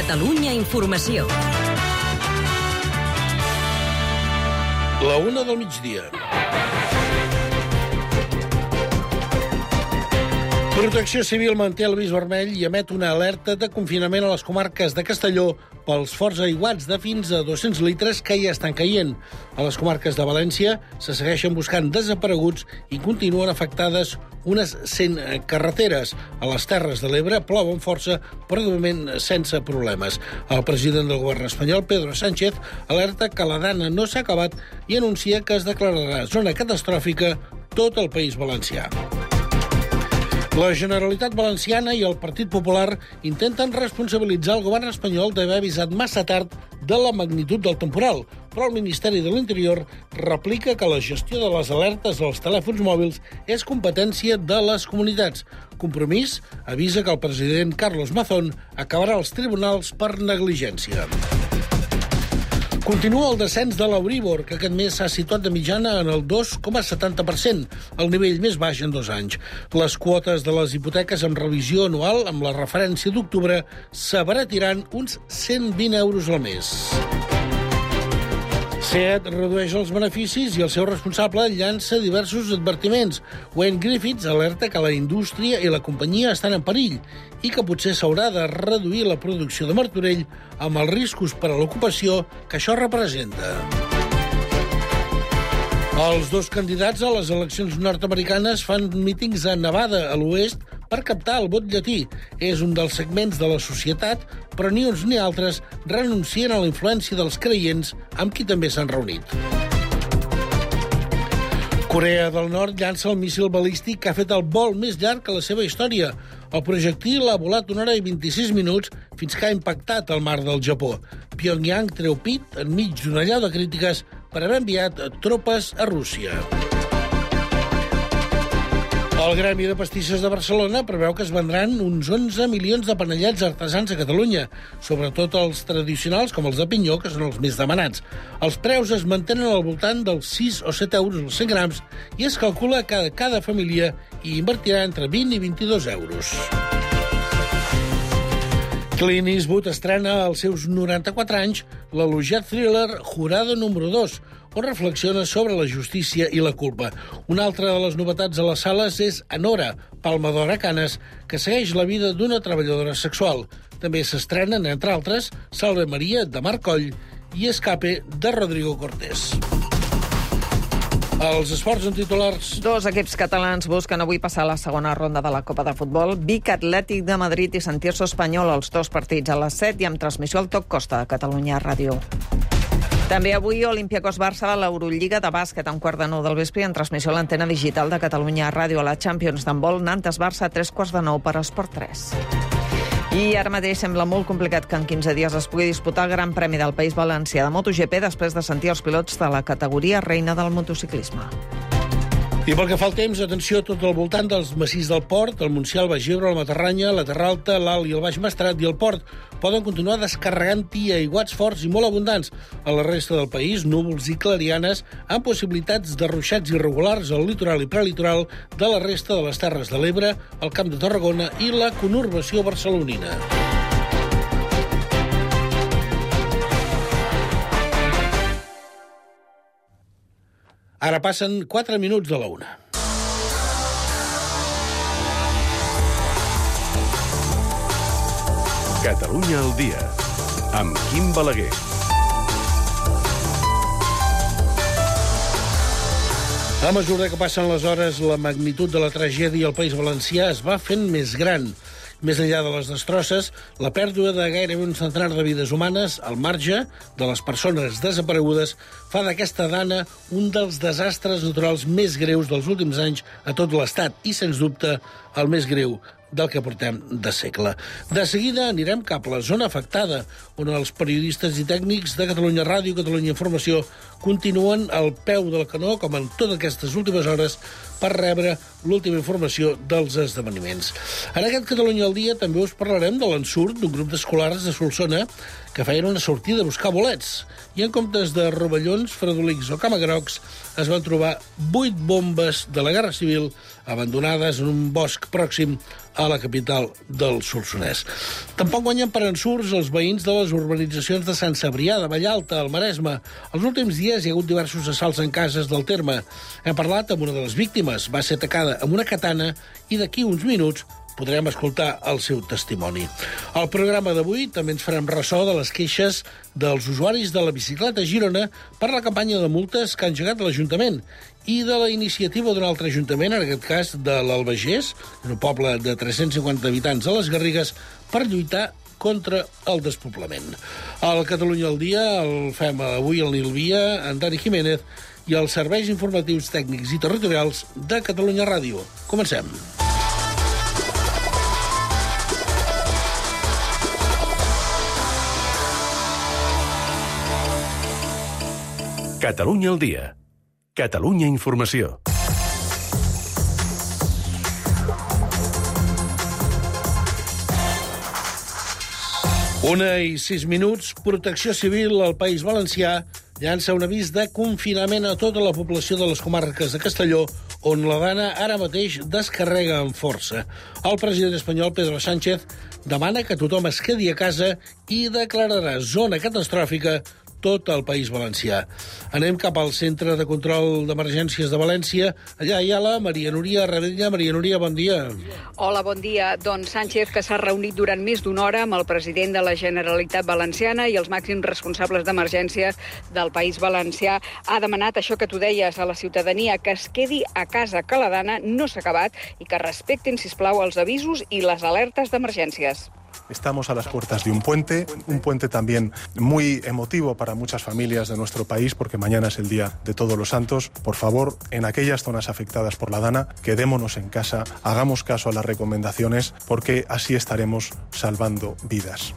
Catalunya Informació. La 1 del migdia. Protecció Civil manté el avís vermell i emet una alerta de confinament a les comarques de Castelló pels forts aiguats de fins a 200 litres que ja estan caient. A les comarques de València se segueixen buscant desapareguts i continuen afectades unes 100 carreteres. A les Terres de l'Ebre plou amb força, però de moment sense problemes. El president del govern espanyol, Pedro Sánchez, alerta que la dana no s'ha acabat i anuncia que es declararà zona catastròfica tot el País Valencià. La Generalitat Valenciana i el Partit Popular intenten responsabilitzar el govern espanyol d'haver avisat massa tard de la magnitud del temporal, però el Ministeri de l'Interior replica que la gestió de les alertes als telèfons mòbils és competència de les comunitats. Compromís avisa que el president Carlos Mazón acabarà als tribunals per negligència. Continua el descens de l'Euríbor, que aquest mes s'ha situat de mitjana en el 2,70%, el nivell més baix en 2 anys. Les quotes de les hipoteques amb revisió anual, amb la referència d'octubre, s'abaratiran uns 120 euros al mes. SEAT redueix els beneficis i el seu responsable llança diversos advertiments. Wayne Griffiths alerta que la indústria i la companyia estan en perill i que potser s'haurà de reduir la producció de martorell amb els riscos per a l'ocupació que això representa. Els dos candidats a les eleccions nord-americanes fan mítings a Nevada, a l'oest, per captar el vot llatí. És un dels segments de la societat, però ni uns ni altres renuncien a la influència dels creients amb qui també s'han reunit. Corea del Nord llança el míssil balístic que ha fet el vol més llarg que la seva història. El projectil ha volat 1 hora i 26 minuts fins que ha impactat al mar del Japó. Pyongyang treu pit enmig d'una allau de crítiques per haver enviat tropes a Rússia. El Gremi de Pastisses de Barcelona preveu que es vendran uns 11 milions de panellets artesans a Catalunya, sobretot els tradicionals, com els de pinyó, que són els més demanats. Els preus es mantenen al voltant dels 6 o 7 euros els 100 grams i es calcula que cada família hi invertirà entre 20 i 22 euros. Clint Eastwood estrena als seus 94 anys l'elogiat thriller Jurado número 2, on reflexiona sobre la justícia i la culpa. Una altra de les novetats a les sales és Anora, Palma d'Or a Canes, que segueix la vida d'una treballadora sexual. També s'estrenen, entre altres, Salve Maria, de Marc Coll, i Escape, de Rodrigo Cortés. Els esports en titulars. 2 equips catalans busquen avui passar a la segona ronda de la Copa de Futbol. Vic Atlètic de Madrid i Sant Tirso Espanyol, els 2 partits a les 7 i amb transmissió al Top Costa de Catalunya Ràdio. També avui Olympiacos Barça a l'Eurolliga de bàsquet a 8:45 del vespre en transmissió a l'antena digital de Catalunya Ràdio. A la Champions d'handbol, Nantes Barça a 8:45 per Esport 3. I ara mateix sembla molt complicat que en 15 dies es pugui disputar el Gran Premi del País Valencià de MotoGP després de sentir els pilots de la categoria reina del motociclisme. I pel que fa al temps, atenció a tot al voltant dels massís del Port, el Montsià, el Baix Ebre, la Matarranya, la Terra Alta, l'Alt i el Baix Maestrat i el Port poden continuar descarregant-hi aiguats forts i molt abundants. A la resta del país, núvols i clarianes amb possibilitats de ruixats irregulars al litoral i prelitoral de la resta de les Terres de l'Ebre, el Camp de Tarragona i la conurbació barcelonina. Ara passen 4 minuts de la 1. Catalunya al dia, amb Quim Balaguer. A mesura que passen les hores, la magnitud de la tragèdia al País Valencià es va fent més gran. Més enllà de les destrosses, la pèrdua de gairebé un centenar de vides humanes al marge de les persones desaparegudes fa d'aquesta dana un dels desastres naturals més greus dels últims anys a tot l'Estat i, sens dubte, el més greu del que portem de segle. De seguida anirem cap a la zona afectada, on els periodistes i tècnics de Catalunya Ràdio i Catalunya Informació continuen al peu del canó, com en totes aquestes últimes hores, per rebre l'última informació dels esdeveniments. En aquest Catalunya al dia també us parlarem de l'ensurt d'un grup d'escolars de Solsona que feien una sortida a buscar bolets i en comptes de rovellons, fredolics o camagrocs es van trobar 8 bombes de la Guerra Civil abandonades en un bosc pròxim a la capital del Solsonès. Tampoc guanyen per ensurts els veïns de les urbanitzacions de Sant Cebrià, de Vallalta, al Maresme. Els últims dies hi ha hagut diversos assalts en cases del terme. Hem parlat amb una de les víctimes. Va ser atacada amb una katana i d'aquí uns minuts podrem escoltar el seu testimoni. Al programa d'avui també ens farem ressò de les queixes dels usuaris de la bicicleta a Girona per la campanya de multes que ha engegat l'Ajuntament i de la iniciativa d'un altre ajuntament, en aquest cas de l'Albagés, un poble de 350 habitants a les Garrigues, per lluitar contra el despoblament. Al Catalunya al dia el fem avui el Nil Via, en Dani Jiménez i els serveis informatius tècnics i territorials de Catalunya Ràdio. Comencem. Catalunya al dia. Catalunya Informació. Una i 6 minuts. Protecció Civil al País Valencià llança un avís de confinament a tota la població de les comarques de Castelló, on la dana ara mateix descarrega amb força. El president espanyol, Pedro Sánchez, demana que tothom es quedi a casa i declararà zona catastròfica tot el País Valencià. Anem cap al Centre de Control d'Emergències de València. Allà hi ha la Maria Núria Ravella. Maria Núria, bon dia. Hola, bon dia. Doncs Sánchez, que s'ha reunit durant més d'una hora amb el president de la Generalitat Valenciana i els màxims responsables d'emergències del País Valencià, ha demanat això que tu deies a la ciutadania, que es quedi a casa, que la dana no s'ha acabat i que respectin, sisplau, els avisos i les alertes d'emergències. Estamos a las puertas de un puente también muy emotivo para muchas familias de nuestro país, porque mañana es el Día de Todos los Santos. Por favor, en aquellas zonas afectadas por la dana, quedémonos en casa, hagamos caso a las recomendaciones, porque así estaremos salvando vidas.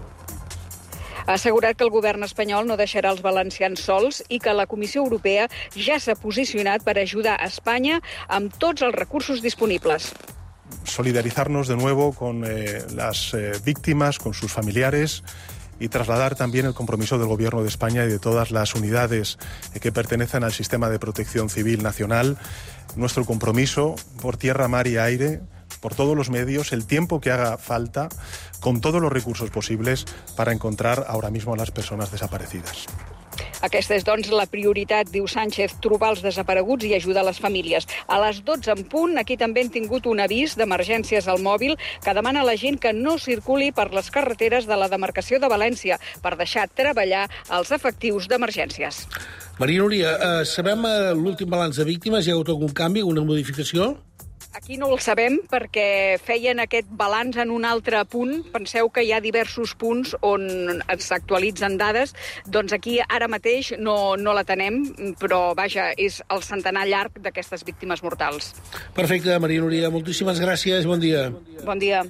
Ha assegurat que el govern espanyol no deixarà els valencians sols i que la Comissió Europea ja s'ha posicionat per ajudar a Espanya amb tots els recursos disponibles. Solidarizarnos de nuevo con las víctimas, con sus familiares y trasladar también el compromiso del Gobierno de España y de todas las unidades que pertenecen al Sistema de Protección Civil Nacional, nuestro compromiso por tierra, mar y aire, por todos los medios, el tiempo que haga falta, con todos los recursos posibles para encontrar ahora mismo a las personas desaparecidas. Aquesta és, doncs, la prioritat, diu Sánchez, trobar els desapareguts i ajudar les famílies. A les 12 en punt, aquí també hem tingut un avís d'emergències al mòbil que demana a la gent que no circuli per les carreteres de la demarcació de València per deixar treballar els efectius d'emergències. Maria Núria, sabem l'últim balanç de víctimes? Hi ha hagut algun canvi, alguna modificació? Aquí no el sabem perquè feien aquest balanç en un altre punt. Penseu que hi ha diversos punts on s'actualitzen dades. Doncs aquí ara mateix no la tenem, però vaja, és el centenar llarg d'aquestes víctimes mortals. Perfecte, Maria Núria, moltíssimes gràcies, bon dia. Bon dia.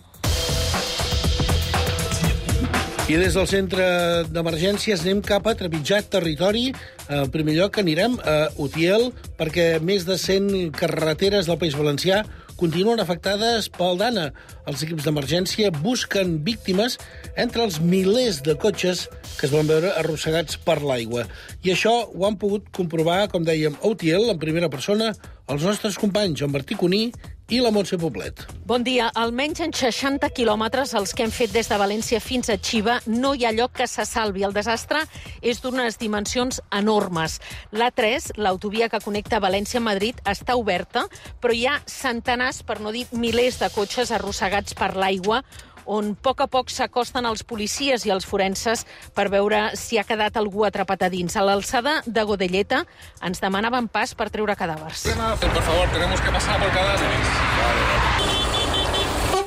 I des del centre d'emergències anem cap a trepitjar territori. En primer lloc anirem a Utiel, perquè més de 100 carreteres del País Valencià continuen afectades pel dana. Els equips d'emergència busquen víctimes entre els milers de cotxes que es van veure arrossegats per l'aigua. I això ho han pogut comprovar, com dèiem, a Utiel, en primera persona, els nostres companys, en Martí Cuní i la Montse Poblet. Bon dia. Almenys en 60 quilòmetres, els que hem fet des de València fins a Xiva, no hi ha lloc que se salvi. El desastre és d'unes dimensions enormes. L'A3, l'autovia que connecta València a Madrid, està oberta, però hi ha centenars, per no dir milers de cotxes arrossegats per l'aigua, on a poc s'acosten els policies i els forenses per veure si ha quedat algú atrapat a dins. A l'alçada de Godelleta ens demanaven pas per treure cadàvers. Por favor, tenemos que pasar por cadáveres.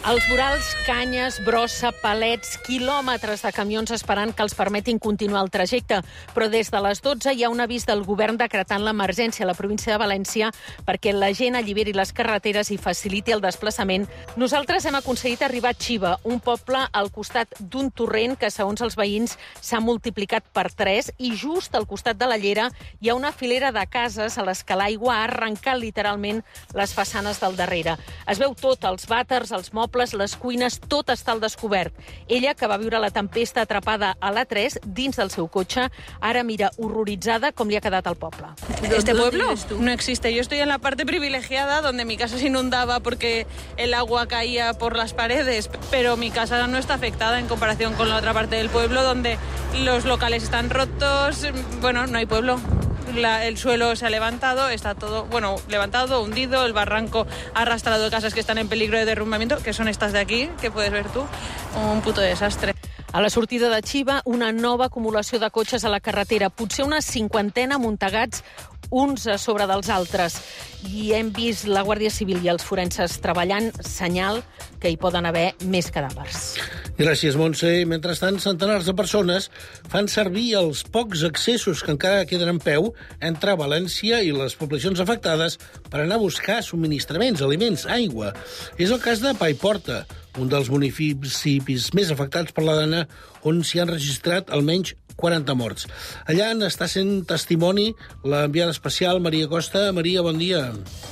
Als vorals, canyes, brossa, palets, quilòmetres de camions esperant que els permetin continuar el trajecte. Però des de les 12 hi ha un avís del govern decretant l'emergència a la província de València perquè la gent alliberi les carreteres i faciliti el desplaçament. Nosaltres hem aconseguit arribar a Xiva, un poble al costat d'un torrent que, segons els veïns, s'ha multiplicat per 3 i just al costat de la llera hi ha una filera de cases a les que l'aigua ha arrencat literalment les façanes del darrere. Es veu tot, els vàters, els mobles, les cuines, tot està al descobert. Ella, que va viure la tempesta atrapada a l'A3 dins del seu cotxe, ara mira horroritzada com li ha quedat al poble. Este pueblo no existe. Yo estoy en la parte privilegiada donde mi casa se inundaba porque el agua caía por las paredes, pero mi casa no está afectada en comparación con la otra parte del pueblo donde los locales están rotos. Bueno, no hay pueblo. El suelo se ha levantado, está todo, levantado, hundido, el barranco ha arrastrado casas que están en peligro de derrumbamiento, que son estas de aquí, que puedes ver tú, un puto desastre. A la sortida de Xiva, una nova acumulació de cotxes a la carretera, potser una 50 amuntegats uns a sobre dels altres. I hem vist la Guàrdia Civil i els forenses treballant, senyal que hi poden haver més cadàvers. Gràcies, Montse. Mentrestant, centenars de persones fan servir els pocs accessos que encara queden en peu entre València i les poblacions afectades per anar a buscar subministraments, aliments, aigua. És el cas de Paiporta, un dels municipis més afectats per la dana, on s'hi han registrat almenys 40 morts. Allà n'està sent testimoni l'enviada especial Maria Costa. Maria, bon dia.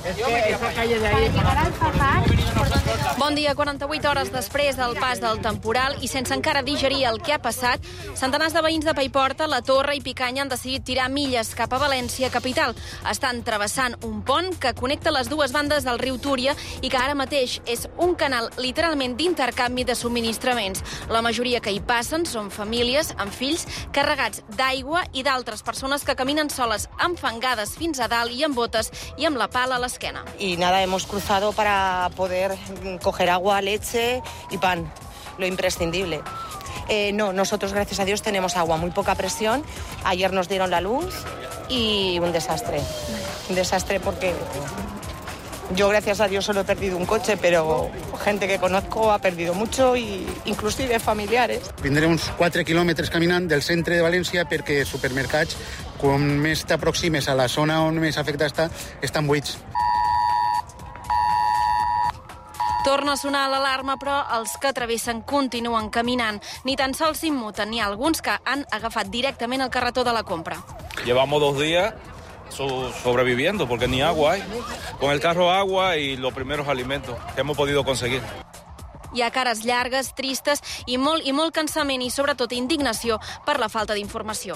Bon dia. 48 hores després del pas del temporal i sense encara digerir el que ha passat, centenars de veïns de Paiporta, La Torre i Picanya han decidit tirar milles cap a València capital. Estan travessant un pont que connecta les dues bandes del riu Túria i que ara mateix és un canal literalment d'intercanvi de subministraments. La majoria que hi passen són famílies amb fills carregats d'aigua i d'altres persones que caminen soles enfangades fins a dalt i amb botes i amb la pala a l'esquena. Y nada, hemos cruzado para poder coger agua, leche y pan, lo imprescindible. No, nosotros gracias a Dios tenemos agua, muy poca presión. Ayer nos dieron la luz y un desastre. Un desastre porque yo gracias a Dios solo he perdido un coche, pero gente que conozco ha perdido mucho, i inclusive familiares. Vindré uns 4 quilòmetres caminant del centre de València perquè supermercats, com més t'aproximes a la zona on més afecta està, estan buits. Torna a sonar l'alarma, però els que travessen continuen caminant. Ni tan sols s'immuten, n'hi ha alguns que han agafat directament el carretó de la compra. Llevamos 2 días sobreviviendo porque ni agua hay. Con el carro agua y los primeros alimentos que hemos podido conseguir. Hi ha cares llargues, tristes i molt cansament i sobretot indignació per la falta d'informació.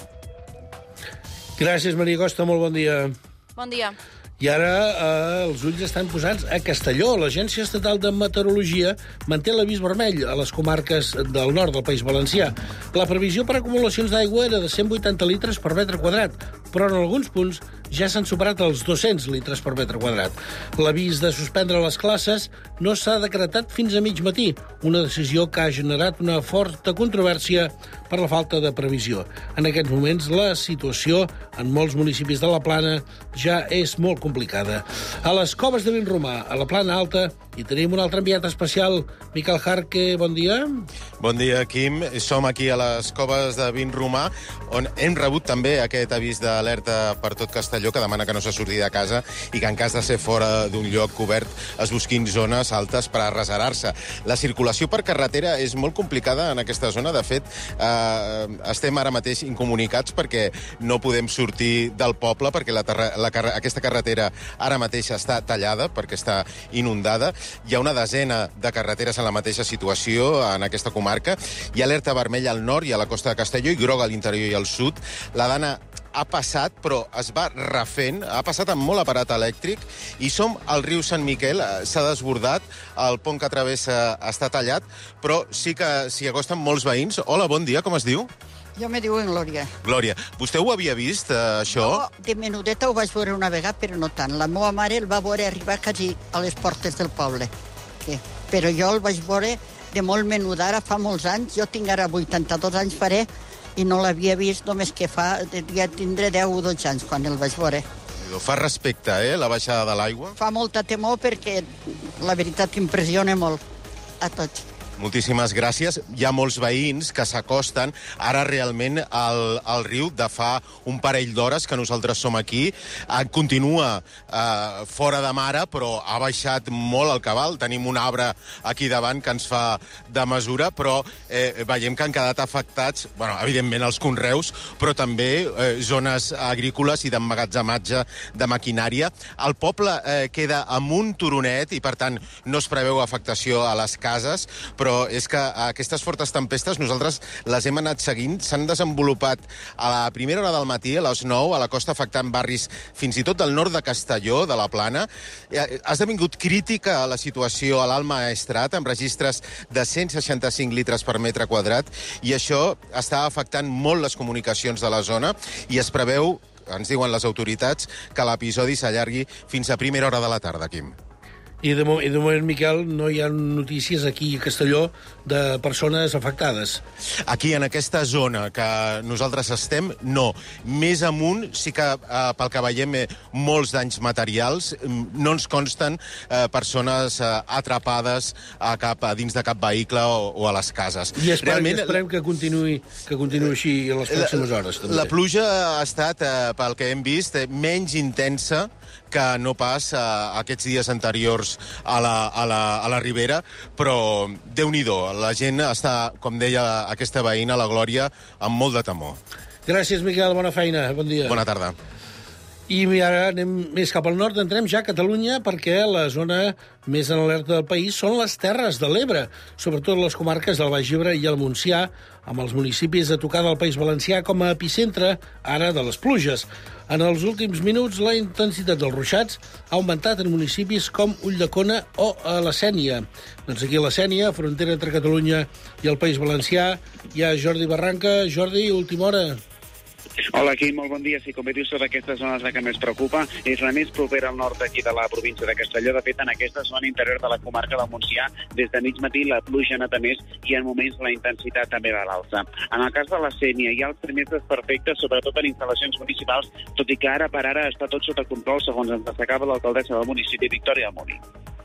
Gràcies, Maria Costa. Molt bon dia. Bon dia. I ara els ulls estan posats a Castelló. L'Agència Estatal de Meteorologia manté l'avís vermell a les comarques del nord del País Valencià. La previsió per acumulacions d'aigua era de 180 litres per metre quadrat, però en alguns punts ja s'han superat els 200 litres per metre quadrat. L'avís de suspendre les classes no s'ha decretat fins a mig matí, una decisió que ha generat una forta controvèrsia per la falta de previsió. En aquests moments, la situació en molts municipis de la Plana ja és molt complicada. A les Coves de Vinromà, a la Plana Alta, hi tenim un altre enviat especial. Miquel Jarque, bon dia. Bon dia, Quim. Som aquí a les Coves de Vinromà, on hem rebut també aquest avís d'alerta per tot Castelló, que demana que no se surti de casa i que en cas de ser fora d'un lloc cobert es busquin zones altes per a reserar-se. La circulació per carretera és molt complicada en aquesta zona. De fet, estem ara mateix incomunicats perquè no podem sortir del poble, perquè aquesta carretera ara mateix està tallada, perquè està inundada. Hi ha una desena de carreteres en la mateixa situació en aquesta comarca. Hi ha alerta vermella al nord i a la costa de Castelló i groga a l'interior i al sud. La dana ha passat, però es va refent, ha passat amb molt aparat elèctric, i som al riu Sant Miquel, s'ha desbordat, el pont que travessa està tallat, però sí que s'hi acosten molts veïns. Hola, bon dia, com es diu? Jo me diuen Glòria. Glòria, vostè ho havia vist, això? No, de menudeta ho vaig veure una vegada, però no tant. La meva mare el va veure arribar quasi a les portes del poble. Però jo el vaig veure de molt menut, ara fa molts anys, jo tinc ara 82 anys faré, i no l'havia vist només que ja tindré 10 o 12 anys quan el vaig veure. Fa respecte, la baixada de l'aigua? Fa molta temor perquè la veritat impressiona molt. a tots. Moltíssimes gràcies. Hi ha molts veïns que s'acosten. Ara realment el riu de fa un parell d'hores que nosaltres som aquí continua fora de mare, però ha baixat molt el cabal. Tenim un arbre aquí davant que ens fa de mesura, però veiem que han quedat afectats, evidentment els conreus, però també zones agrícoles i d'emmagatzematge de maquinària. El poble queda amb un turonet i, per tant, no es preveu afectació a les cases, però és que aquestes fortes tempestes nosaltres les hem anat seguint. S'han desenvolupat a la primera hora del matí, a les 9, a la costa, afectant barris fins i tot del nord de Castelló, de la Plana. Ha esdevingut crítica la situació a l'Alt Maestrat, amb registres de 165 litres per metre quadrat, i això està afectant molt les comunicacions de la zona, i es preveu, ens diuen les autoritats, que l'episodi s'allargui fins a primera hora de la tarda, Quim. I de moment, Miquel, no hi ha notícies aquí a Castelló de persones afectades. Aquí, en aquesta zona que nosaltres estem, no. Més amunt, sí que, pel que veiem, molts danys materials. No ens consten persones atrapades dins de cap vehicle o a les cases. I esperem que continuï així en les pròximes hores. També. La pluja ha estat, pel que hem vist, menys intensa que no pas aquests dies anteriors a la Ribera, però Déu-n'hi-do, la gent està, com deia aquesta veïna, la Glòria, amb molt de temor. Gràcies, Miquel, bona feina, bon dia. Bona tarda. I ara anem més cap al nord, entrem ja a Catalunya, perquè la zona més en alerta del país són les Terres de l'Ebre, sobretot les comarques del Baix Ebre i el Montsià, amb els municipis a tocar del País Valencià com a epicentre ara de les pluges. En els últims minuts, la intensitat dels ruixats ha augmentat en municipis com Ulldecona o a la Sénia. Doncs aquí a la Sénia, frontera entre Catalunya i el País Valencià, hi ha Jordi Barranca. Jordi, última hora. Hola, Quim, molt bon dia. Sí, com bé dius, tota aquesta zona és la que més preocupa. És la més propera al nord d'aquí de la província de Castelló. De fet, en aquesta zona interior de la comarca del Montsià, des de mig matí la pluja ha anat a més i en moments la intensitat també va a l'alça. En el cas de la Sénia hi ha els primers desperfectes, sobretot en instal·lacions municipals, tot i que ara per ara està tot sota control, segons ens destacava l'alcaldessa del municipi, Victòria Moni.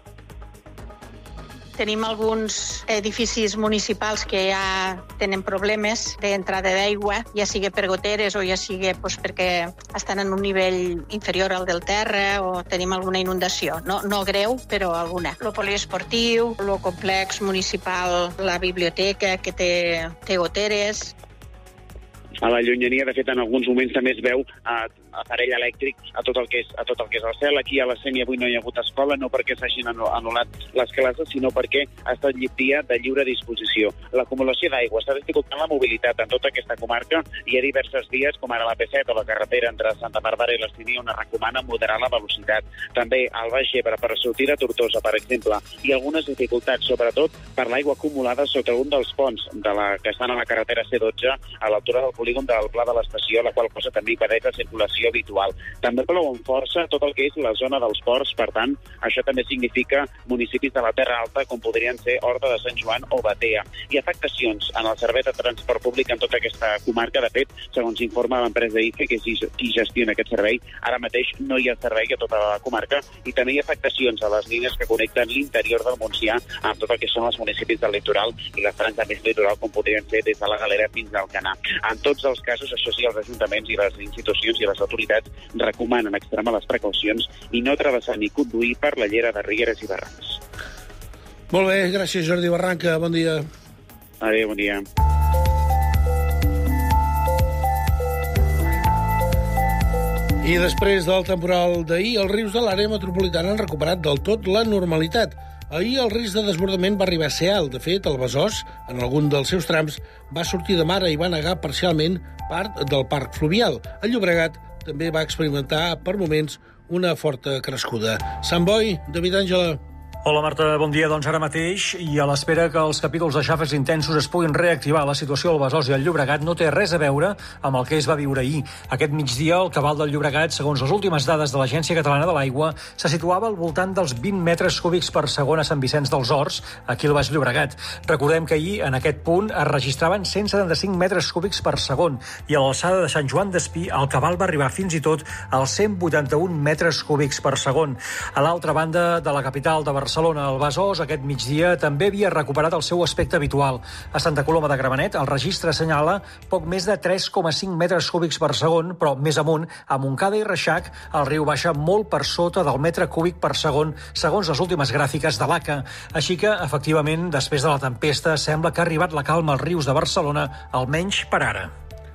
Tenim alguns edificis municipals que ja tenen problemes d'entrada d'aigua, ja sigui per goteres o ja sigui perquè estan en un nivell inferior al del terra o tenim alguna inundació. No greu, però alguna. El poliesportiu, el complex municipal, la biblioteca que té goteres. A la llunyania, de fet, en alguns moments també es veu aparell elèctric a tot el que és el cel. Aquí a la Sénia avui no hi ha hagut escola, no perquè s'hagin anul·lat les classes, sinó perquè ha estat dia de lliure disposició. L'acumulació d'aigua està dificultant la mobilitat en tota aquesta comarca. Hi ha diverses vies, com ara la P7 o la carretera entre Santa Bàrbara i l'Estini, on es recomana moderar la velocitat. També al Baix Ebre, per sortir de Tortosa, per exemple, hi ha algunes dificultats, sobretot per l'aigua acumulada sota un dels ponts que estan a la carretera C12, a l'altura del polígon del Pla de l'Estació, la qual cosa també impedeix la circulació habitual. També plou amb força tot el que és la zona dels ports, per tant, això també significa municipis de la Terra Alta, com podrien ser Horta de Sant Joan o Batea. Hi ha afectacions en el servei de transport públic en tota aquesta comarca. De fet, segons informa l'empresa IFE, que és qui gestiona aquest servei, ara mateix no hi ha servei a tota la comarca, i també hi ha afectacions a les línies que connecten l'interior del Montsià amb tot el que són els municipis del litoral i la franja més litoral, com podrien ser des de la Galera fins al Canà. En tots els casos, això sí, els ajuntaments i les institucions i les autoritats recomanen extremar les precaucions i no travessar ni conduir per la llera de rieres i barrancs. Molt bé, gràcies, Jordi Barranca. Bon dia. Adéu, bon dia. I després del temporal d'ahir, els rius de l'àrea metropolitana han recuperat del tot la normalitat. Ahir el risc de desbordament va arribar a ser alt. De fet, el Besòs, en algun dels seus trams, va sortir de mar i va negar parcialment part del parc fluvial. El Llobregat també va experimentar, per moments, una forta crescuda. Sant Boi, David Àngela. Hola, Marta, bon dia. Doncs ara mateix, i a l'espera que els capítols de xàfecs intensos es puguin reactivar, la situació al Besòs i al Llobregat no té res a veure amb el que es va viure ahir. Aquest migdia, el cabal del Llobregat, segons les últimes dades de l'Agència Catalana de l'Aigua, se situava al voltant dels 20 metres cúbics per segon a Sant Vicenç dels Horts, aquí al Baix Llobregat. Recordem que ahir, en aquest punt, es registraven 175 metres cúbics per segon, i a l'alçada de Sant Joan d'Espí, el cabal va arribar fins i tot als 181 metres cúbics per segon. A l'altra banda de la capital de Barcelona, Barcelona. El Besòs aquest migdia també havia recuperat el seu aspecte habitual. A Santa Coloma de Gramenet el registre assenyala poc més de 3,5 metres cúbics per segon, però més amunt, a Montcada i Reixac, el riu baixa molt per sota del metre cúbic per segon, segons les últimes gràfiques de l'ACA. Així que, efectivament, després de la tempesta, sembla que ha arribat la calma als rius de Barcelona, almenys per ara.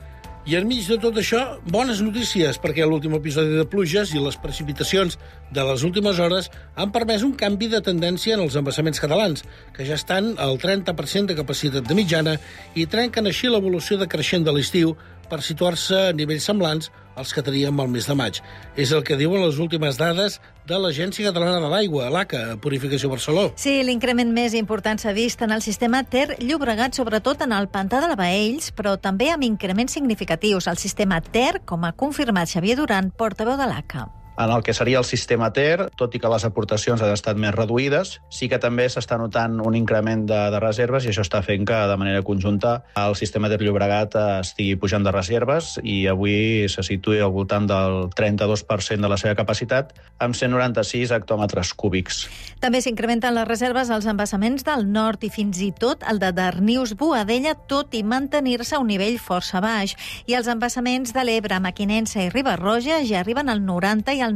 I enmig de tot això, bones notícies, perquè l'últim episodi de pluges i les precipitacions de les últimes hores han permès un canvi de tendència en els embassaments catalans, que ja estan al 30% de capacitat de mitjana i trenquen així l'evolució decreixent de l'estiu per situar-se a nivells semblants als que teníem al mes de maig. És el que diuen les últimes dades de l'Agència Catalana de l'Aigua, l'ACA, Purificació Barcelona. Sí, l'increment més important s'ha vist en el sistema Ter-Llobregat, sobretot en el pantà de la Baells, però també amb increments significatius al sistema Ter, com ha confirmat Xavier Duran, portaveu de l'ACA. En el que seria el sistema Ter, tot i que les aportacions han estat més reduïdes, sí que també s'està notant un increment de reserves i això està fent que, de manera conjunta, el sistema Ter-Llobregat estigui pujant de reserves i avui se situï al voltant del 32% de la seva capacitat, amb 196 hectòmetres cúbics. També s'incrementen les reserves als embassaments del nord i fins i tot el de Darnius-Boadella, tot i mantenir-se a un nivell força baix. I els embassaments de l'Ebre, Mequinensa i Riba-roja ja arriben al 90 i al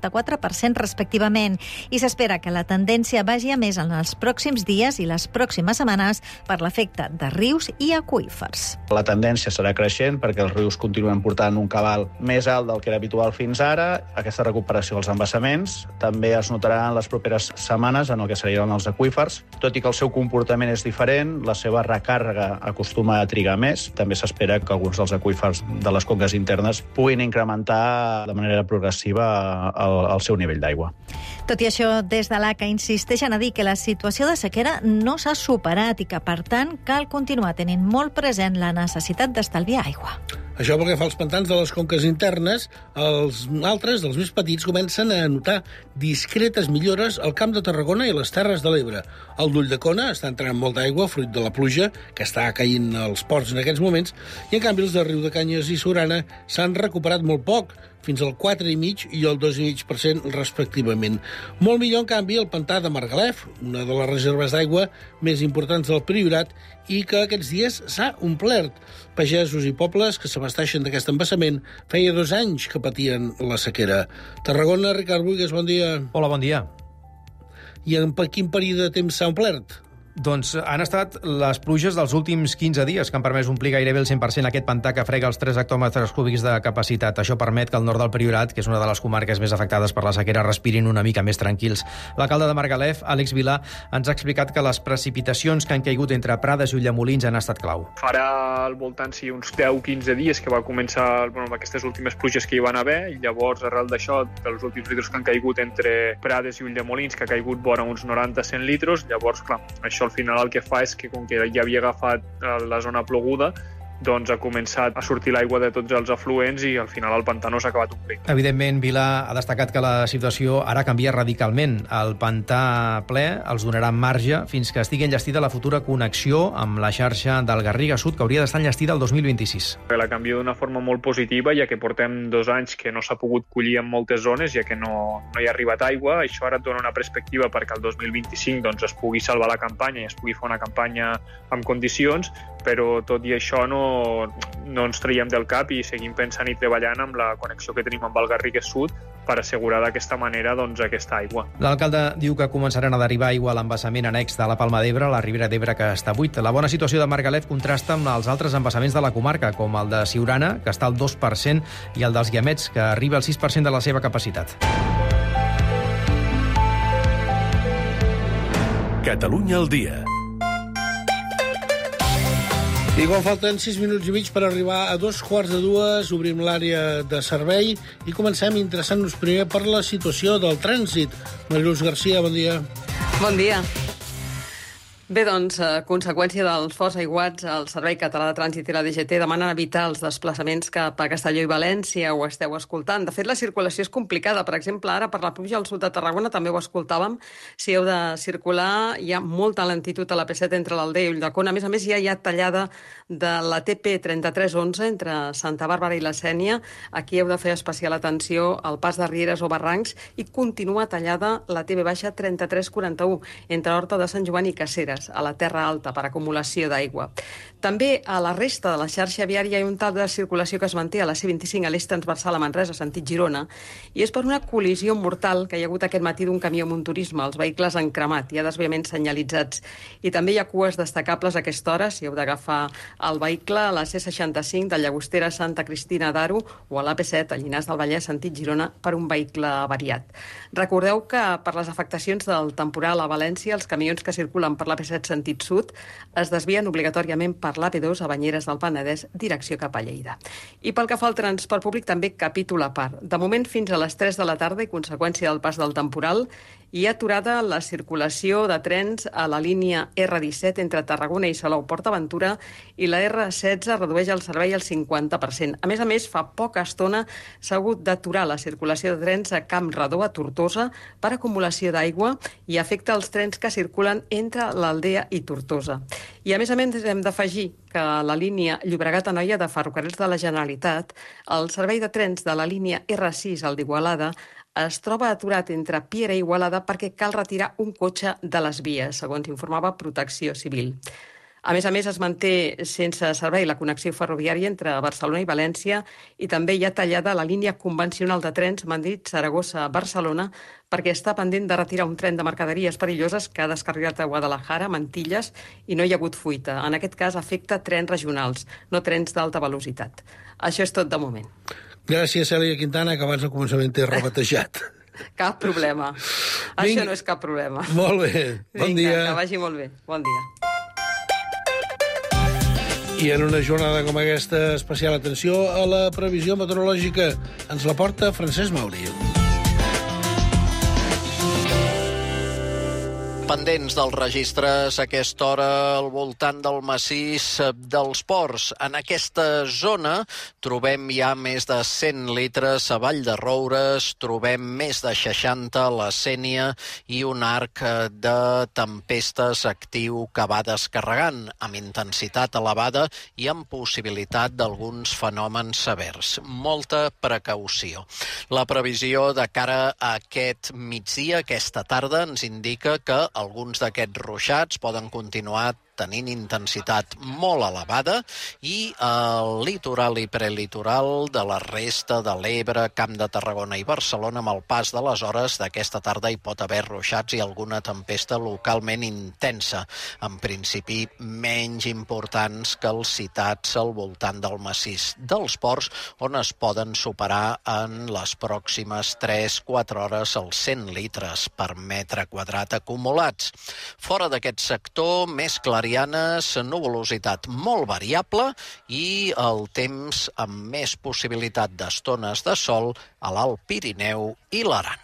94% respectivament, i s'espera que la tendència vagi a més en els pròxims dies i les pròximes setmanes per l'efecte de rius i aqüífers. La tendència serà creixent perquè els rius continuen portant un cabal més alt del que era habitual fins ara. Aquesta recuperació dels embassaments també es notarà en les properes setmanes en el que serien els aqüífers. Tot i que el seu comportament és diferent, la seva recàrrega acostuma a trigar més. També s'espera que alguns dels aqüífers de les conques internes puguin incrementar de manera progressiva el seu nivell d'aigua. Tot i això, des de l'ACA insisteixen a dir que la situació de sequera no s'ha superat i que, per tant, cal continuar tenint molt present la necessitat d'estalviar aigua. Això pel que fa als pantans de les conques internes, els altres, dels més petits, comencen a notar discretes millores al Camp de Tarragona i les Terres de l'Ebre. El d'Ulldecona està entrant molta aigua, fruit de la pluja, que està caient als ports en aquests moments, i en canvi els de Riudecanyes i Siurana s'han recuperat molt poc, fins al 4,5% i el 2,5% respectivament. Molt millor, en canvi, el pantà de Margalef, una de les reserves d'aigua més importants del Priorat, i que aquests dies s'ha omplert. Pagesos i pobles que s'abasteixen d'aquest embassament feia 2 anys que patien la sequera. Tarragona, Ricard Buigues, bon dia. Hola, bon dia. I en quin període de temps s'ha omplert? Doncs han estat les pluges dels últims 15 dies que han permès omplir gairebé el 100% aquest pantà que frega els 3 hectòmetres cúbics de capacitat. Això permet que el nord del Priorat, que és una de les comarques més afectades per la sequera, respirin una mica més tranquils. L'alcalde de Margalef, Àlex Vilà, ens ha explicat que les precipitacions que han caigut entre Prades i Ulldemolins han estat clau. Farà al voltant uns 10-15 dies que va començar amb aquestes últimes pluges que hi van haver, i llavors, arrel d'això, dels últims litres que han caigut entre Prades i Ulldemolins, que ha caigut vora uns 90-100 litres, llavors, clar, això al final el que fa és que, com que ja havia agafat la zona ploguda, doncs ha començat a sortir l'aigua de tots els afluents i al final el pantà no s'ha acabat omplint. Evidentment, Vilà ha destacat que la situació ara canvia radicalment. El pantà ple els donarà marge fins que estigui enllestida la futura connexió amb la xarxa del Garriga Sud, que hauria d'estar enllestida el 2026. La canvia d'una forma molt positiva, ja que portem 2 anys que no s'ha pogut collir en moltes zones, ja que no hi ha arribat aigua. Això ara et dona una perspectiva perquè el 2025 doncs, es pugui salvar la campanya i es pugui fer una campanya amb condicions, però tot i això no ens traiem del cap i seguim pensant i treballant amb la connexió que tenim amb el Garriga Sud per assegurar d'aquesta manera aquesta aigua. L'alcalde diu que començaran a derivar aigua a l'embassament annex de la Palma d'Ebre, la Ribera d'Ebre, que està buit. La bona situació de Margalef contrasta amb els altres embassaments de la comarca, com el de Siurana, que està al 2%, i el dels Guiamets, que arriba al 6% de la seva capacitat. Catalunya al dia. I quan falten 6 minuts i mig per arribar a 2:15, obrim l'àrea de servei i comencem interessant-nos primer per la situació del trànsit. Mariluz Garcia, bon dia. Bon dia. Bé, doncs, a conseqüència dels forts aiguats, el Servei Català de Trànsit i la DGT demanen evitar els desplaçaments cap a Castelló i València, ho esteu escoltant. De fet, la circulació és complicada. Per exemple, ara per la pluja al sud de Tarragona, també ho escoltàvem, si heu de circular, hi ha molta lentitud a la P7 entre l'Aldea i Ulldecona. A més, ja hi ha tallada de la TP 3311 entre Santa Bàrbara i la Sénia. Aquí heu de fer especial atenció al pas de Rieres o Barrancs i continua tallada la TB baixa 3341 entre Horta de Sant Joan i Caceres, a la Terra Alta, per acumulació d'aigua. També a la resta de la xarxa viària hi ha un tal de circulació que es manté a la C25 a l'est transversal a Manresa, sentit Girona, i és per una col·lisió mortal que hi ha hagut aquest matí d'un camió amb un turisme. Els vehicles han cremat, hi ha desviaments senyalitzats. I també hi ha cues destacables a aquesta hora, si heu d'agafar el vehicle a la C65 de Llagostera a Santa Cristina d'Aro o a l'AP7 a Llinars del Vallès, sentit Girona, per un vehicle avariat. Recordeu que per les afectacions del temporal a València, els camions que circulen per l'AP7 sentit sud es desvien obligatòriament per l'AP2 a Banyeres del Penedès, direcció cap a Lleida. I pel que fa al transport públic, també capítol a part. De moment, fins a les 3 de la tarda, i conseqüència del pas del temporal, hi ha aturada la circulació de trens a la línia R17 entre Tarragona i Salou PortAventura i la R16 redueix el servei al 50%. A més, fa poca estona s'ha hagut d'aturar la circulació de trens a Camp Redó, a Tortosa, per acumulació d'aigua i afecta els trens que circulen entre l'Aldea i Tortosa. I a més hem d'afegir que a la línia Llobregat-Anoia de Ferrocarrils de la Generalitat, el servei de trens de la línia R6 al d'Igualada es troba aturat entre Piera i Igualada perquè cal retirar un cotxe de les vies, segons informava Protecció Civil. A més, es manté sense servei la connexió ferroviària entre Barcelona i València i també hi ha tallada la línia convencional de trens Madrid-Saragossa-Barcelona perquè està pendent de retirar un tren de mercaderies perilloses que ha descarrilat a Guadalajara, Mantilles, i no hi ha hagut fuita. En aquest cas afecta trens regionals, no trens d'alta velocitat. Això és tot de moment. Gràcies, Cèlia Quintana, que abans al començament t'he rebatejat. Cap problema. Això no és cap problema. Molt bé. Bon dia. Que vagi molt bé. Bon dia. I en una jornada com aquesta, especial atenció a la previsió meteorològica. Ens la porta Francesc Mauri. Pendents dels registres a aquesta hora al voltant del massís dels Ports. En aquesta zona trobem ja més de 100 litres a Vall de Roures, trobem més de 60 a la Sénia i un arc de tempestes actiu que va descarregant amb intensitat elevada i amb possibilitat d'alguns fenòmens severs. Molta precaució. La previsió de cara a aquest migdia, aquesta tarda, ens indica que alguns d'aquests ruixats poden continuar tenint intensitat molt elevada i el litoral i prelitoral de la resta de l'Ebre, Camp de Tarragona i Barcelona, amb el pas de les hores d'aquesta tarda hi pot haver ruixats i alguna tempesta localment intensa, en principi menys importants que els citats al voltant del massís dels Ports, on es poden superar en les pròximes 3-4 hores els 100 litres per metre quadrat acumulats. Fora d'aquest sector, més clarianes, nuvolositat molt variable i el temps amb més possibilitat d'estones de sol a l'Alt Pirineu i l'Aran.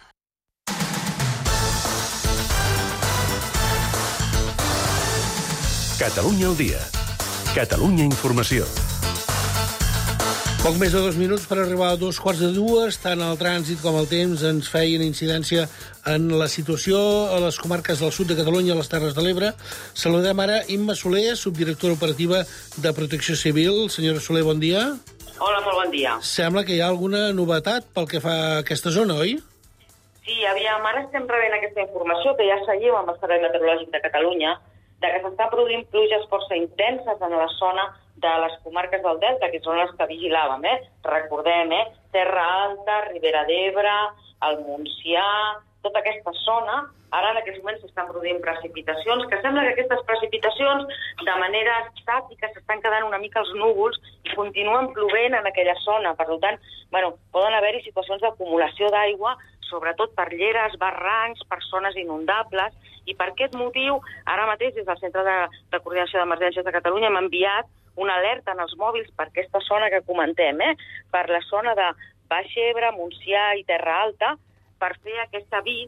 Catalunya al dia. Catalunya Informació. Poc més de 2 minuts per arribar a 2:45. Tant el trànsit com el temps ens feien incidència en la situació a les comarques del sud de Catalunya, a les Terres de l'Ebre. Saludem ara Imma Soler, subdirectora operativa de Protecció Civil. Senyora Soler, bon dia. Hola, molt bon dia. Sembla que hi ha alguna novetat pel que fa a aquesta zona, oi? Sí, aviam, ara estem rebent aquesta informació que ja seguim amb el Servei Meteorològic de Catalunya, de que s'està produint pluges força intenses en la zona de les comarques del Delta, que són les que vigilàvem, Recordem, Terra Alta, Ribera d'Ebre, el Montsià, tota aquesta zona. Ara en aquests moments s'estan produint precipitacions, que sembla que aquestes precipitacions de manera estàtica s'estan quedant una mica els núvols i continuen plovent en aquella zona. Per tant, poden haver-hi situacions d'acumulació d'aigua, sobretot per lleres, barrancs, per zones inundables, i per aquest motiu, ara mateix des del Centre de Coordinació d'Emergències de Catalunya hem enviat una alerta en els mòbils per aquesta zona que comentem, per la zona de Baix Ebre, Montsià i Terra Alta, per fer aquest avís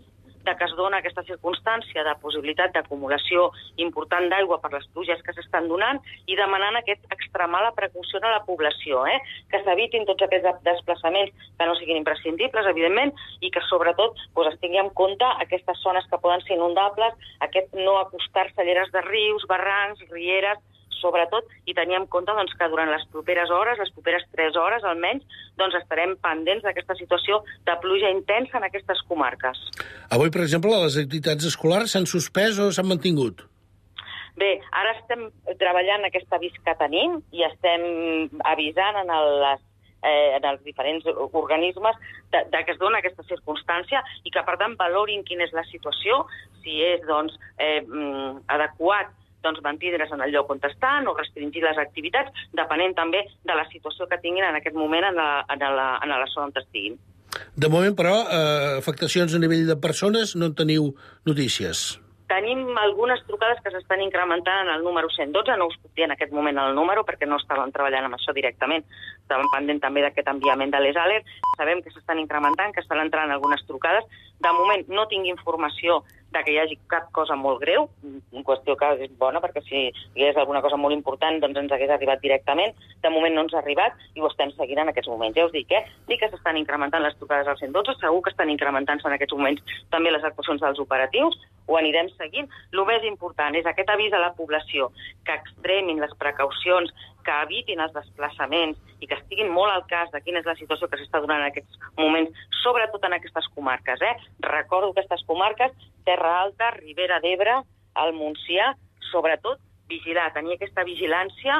que es dona aquesta circumstància de possibilitat d'acumulació important d'aigua per les pluges que s'estan donant i demanant extremar la precaució a la població, que s'evitin tots aquests desplaçaments que no siguin imprescindibles, evidentment, i que sobretot es tingui en compte aquestes zones que poden ser inundables, aquest no acostar-se a lleres de rius, barrancs, rieres, sobretot, i tenir en compte que durant les properes hores, les properes 3 hores almenys, estarem pendents d'aquesta situació de pluja intensa en aquestes comarques. Avui, per exemple, les activitats escolars s'han suspès o s'han mantingut? Bé, ara estem treballant aquest avís que tenim i estem avisant en els diferents organismes que es dona aquesta circumstància i que, per tant, valorin quina és la situació, si és adequat mantindre's en el lloc on estan o restringir les activitats, depenent també de la situació que tinguin en aquest moment en la zona on estiguin. De moment, però, afectacions a nivell de persones no en teniu notícies? Tenim algunes trucades que s'estan incrementant en el número 112, no us puc dir en aquest moment el número perquè no estàvem treballant amb això directament, estàvem pendent també d'aquest enviament de les alertes, sabem que s'estan incrementant, que estan entrant algunes trucades, de moment no tinc informació de que hi hagi cap cosa molt greu, en qüestió que és bona, perquè si hi hagués alguna cosa molt important doncs ens hagués arribat directament, de moment no ens ha arribat i ho estem seguint en aquests moments. Ja us dic, dic que s'estan incrementant les trucades al 112, segur que estan incrementant-se en aquests moments també les actuacions dels operatius, ho anirem seguint. El més important és aquest avís a la població, que extremin les precaucions, que evitin els desplaçaments i que estiguin molt al cas de quina és la situació que s'està donant en aquests moments, sobretot en aquestes comarques. Recordo aquestes comarques, Terra Alta, Ribera d'Ebre, el Montsià, sobretot vigilar, tenir aquesta vigilància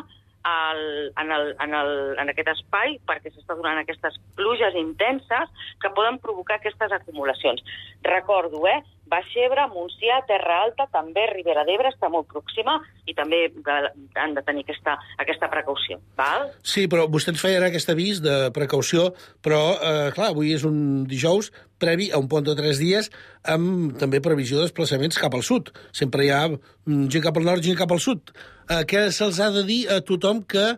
en aquest espai perquè s'està donant aquestes pluges intenses que poden provocar aquestes acumulacions. Recordo, Baix Ebre, Montsià, Terra Alta, també Ribera d'Ebre està molt pròxima i també han de tenir aquesta precaució. Val? Sí, però vostè ens feia ara aquest avís de precaució, però, clar, avui és un dijous previ a un pont de 3 dies amb també previsió de desplaçaments cap al sud. Sempre hi ha gent cap al nord, gent cap al sud. Què se'ls ha de dir a tothom que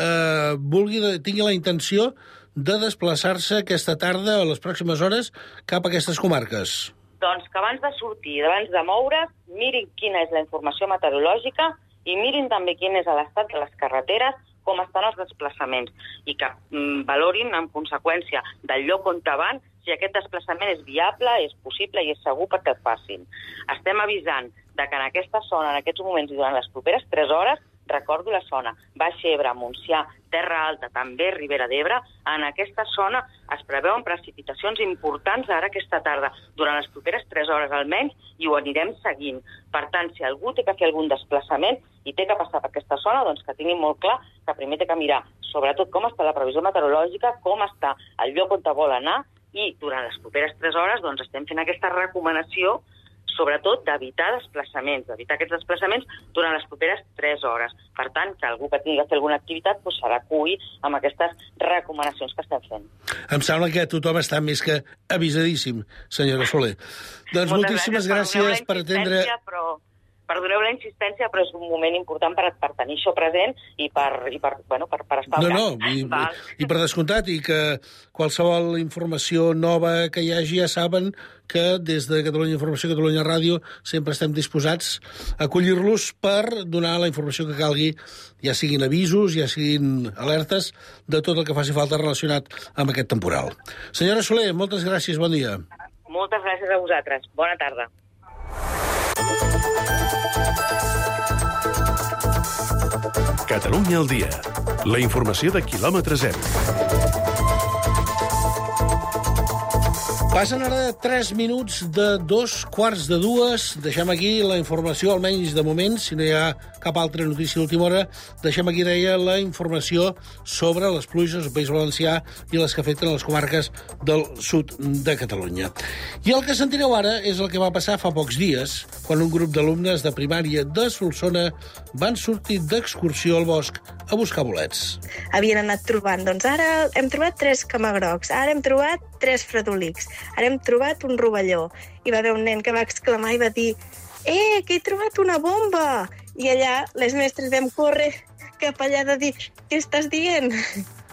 tingui la intenció de desplaçar-se aquesta tarda o les pròximes hores cap a aquestes comarques? Doncs que abans de sortir, abans de moure's, mirin quina és la informació meteorològica i mirin també quin és l'estat de les carreteres, com estan els desplaçaments, i que valorin en conseqüència del lloc on van si aquest desplaçament és viable, és possible i és segur perquè el facin. Estem avisant que en aquesta zona, en aquests moments i durant les properes 3 hores, recordo la zona, Baix Ebre, Montsià, Terra Alta, també Ribera d'Ebre, en aquesta zona es preveuen precipitacions importants ara aquesta tarda, durant les properes 3 hores almenys, i ho anirem seguint. Per tant, si algú té que fer algun desplaçament i té que passar per aquesta zona, doncs que tingui molt clar que primer té que mirar sobretot com està la previsió meteorològica, com està el lloc on vol anar, i durant les properes 3 hores doncs estem fent aquesta recomanació sobretot d'evitar desplaçaments, d'evitar aquests desplaçaments durant les properes 3 hores. Per tant, que algú que tingui que fer alguna activitat s'adeqüi amb aquestes recomanacions que estem fent. Em sembla que tothom està més que avisadíssim, senyora Soler. Doncs moltíssimes gràcies per atendre... Perdoneu la insistència, però és un moment important per tenir això present i per estar al cas. I per descomptat, i que qualsevol informació nova que hi hagi ja saben que des de Catalunya Informació, Catalunya Ràdio, sempre estem disposats a acollir-los per donar la informació que calgui, ja siguin avisos, ja siguin alertes, de tot el que faci falta relacionat amb aquest temporal. Senyora Soler, moltes gràcies, bon dia. Moltes gràcies a vosaltres. Bona tarda. Catalunya al dia. La informació de quilòmetre zero. Passen ara 3 minuts de 2:15. Deixem aquí la informació, almenys de moment, si no hi ha cap altra notícia d'última hora. Deixem aquí, deia, la informació sobre les pluges al País Valencià i les que afecten les comarques del sud de Catalunya. I el que sentireu ara és el que va passar fa pocs dies, quan un grup d'alumnes de primària de Solsona van sortir d'excursió al bosc a buscar bolets. Havien anat trobant, doncs ara hem trobat 3 camagrocs, ara hem trobat 3 fredolics, ara hem trobat un rovelló. I va haver un nen que va exclamar i va dir que he trobat una bomba! I allà les mestres vam córrer cap allà de dir què estàs dient?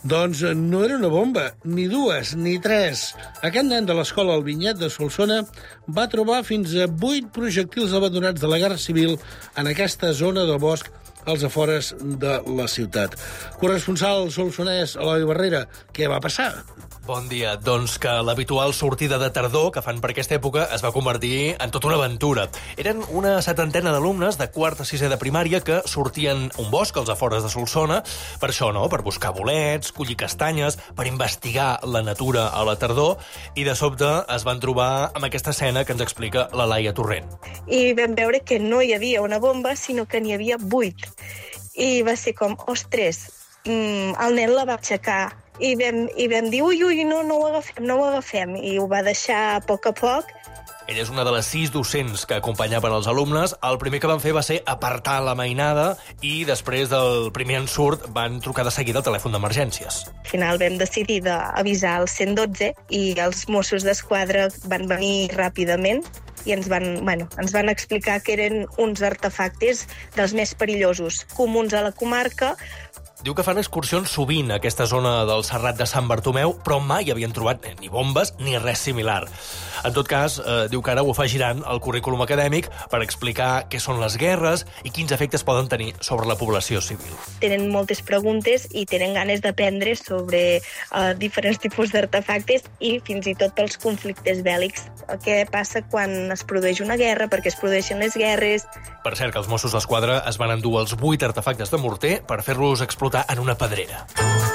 Doncs no era una bomba, ni dues, ni tres. Aquest nen de l'escola El Vinyet de Solsona va trobar fins a 8 projectils abandonats de la Guerra Civil en aquesta zona del bosc als afores de la ciutat. Corresponsal solsonès, Eloi Barrera, què va passar? Bon dia. Doncs que l'habitual sortida de tardor que fan per aquesta època es va convertir en tota una aventura. Eren una 70ena d'alumnes de quart a sisè de primària que sortien a un bosc als afores de Solsona per això, no? Per buscar bolets, collir castanyes, per investigar la natura a la tardor, i de sobte es van trobar amb aquesta escena que ens explica la Laia Torrent. I vam veure que no hi havia una bomba, sinó que n'hi havia 8. I va ser com, ostres, el nen la va aixecar. I vam dir, ui, no ho agafem. I ho va deixar a poc. Ella és una de les 6 docents que acompanyaven els alumnes. El primer que van fer va ser apartar la mainada i després del primer ensurt van trucar de seguida al telèfon d'emergències. Al final vam decidir d'avisar el 112 i els Mossos d'Esquadra van venir ràpidament i ens van explicar que eren uns artefactes dels més perillosos, comuns a la comarca. Diu que fan excursions sovint a aquesta zona del Serrat de Sant Bartomeu, però mai havien trobat ni bombes ni res similar. En tot cas, diu que ara ho afegiran al currículum acadèmic per explicar què són les guerres i quins efectes poden tenir sobre la població civil. Tenen moltes preguntes i tenen ganes d'aprendre sobre diferents tipus d'artefactes i fins i tot pels conflictes bèl·lics. Què passa quan es produeix una guerra, per què es produeixen les guerres. Per cert, que els Mossos d'Esquadra es van endur els 8 artefactes de morter per fer-los explotar en una pedrera.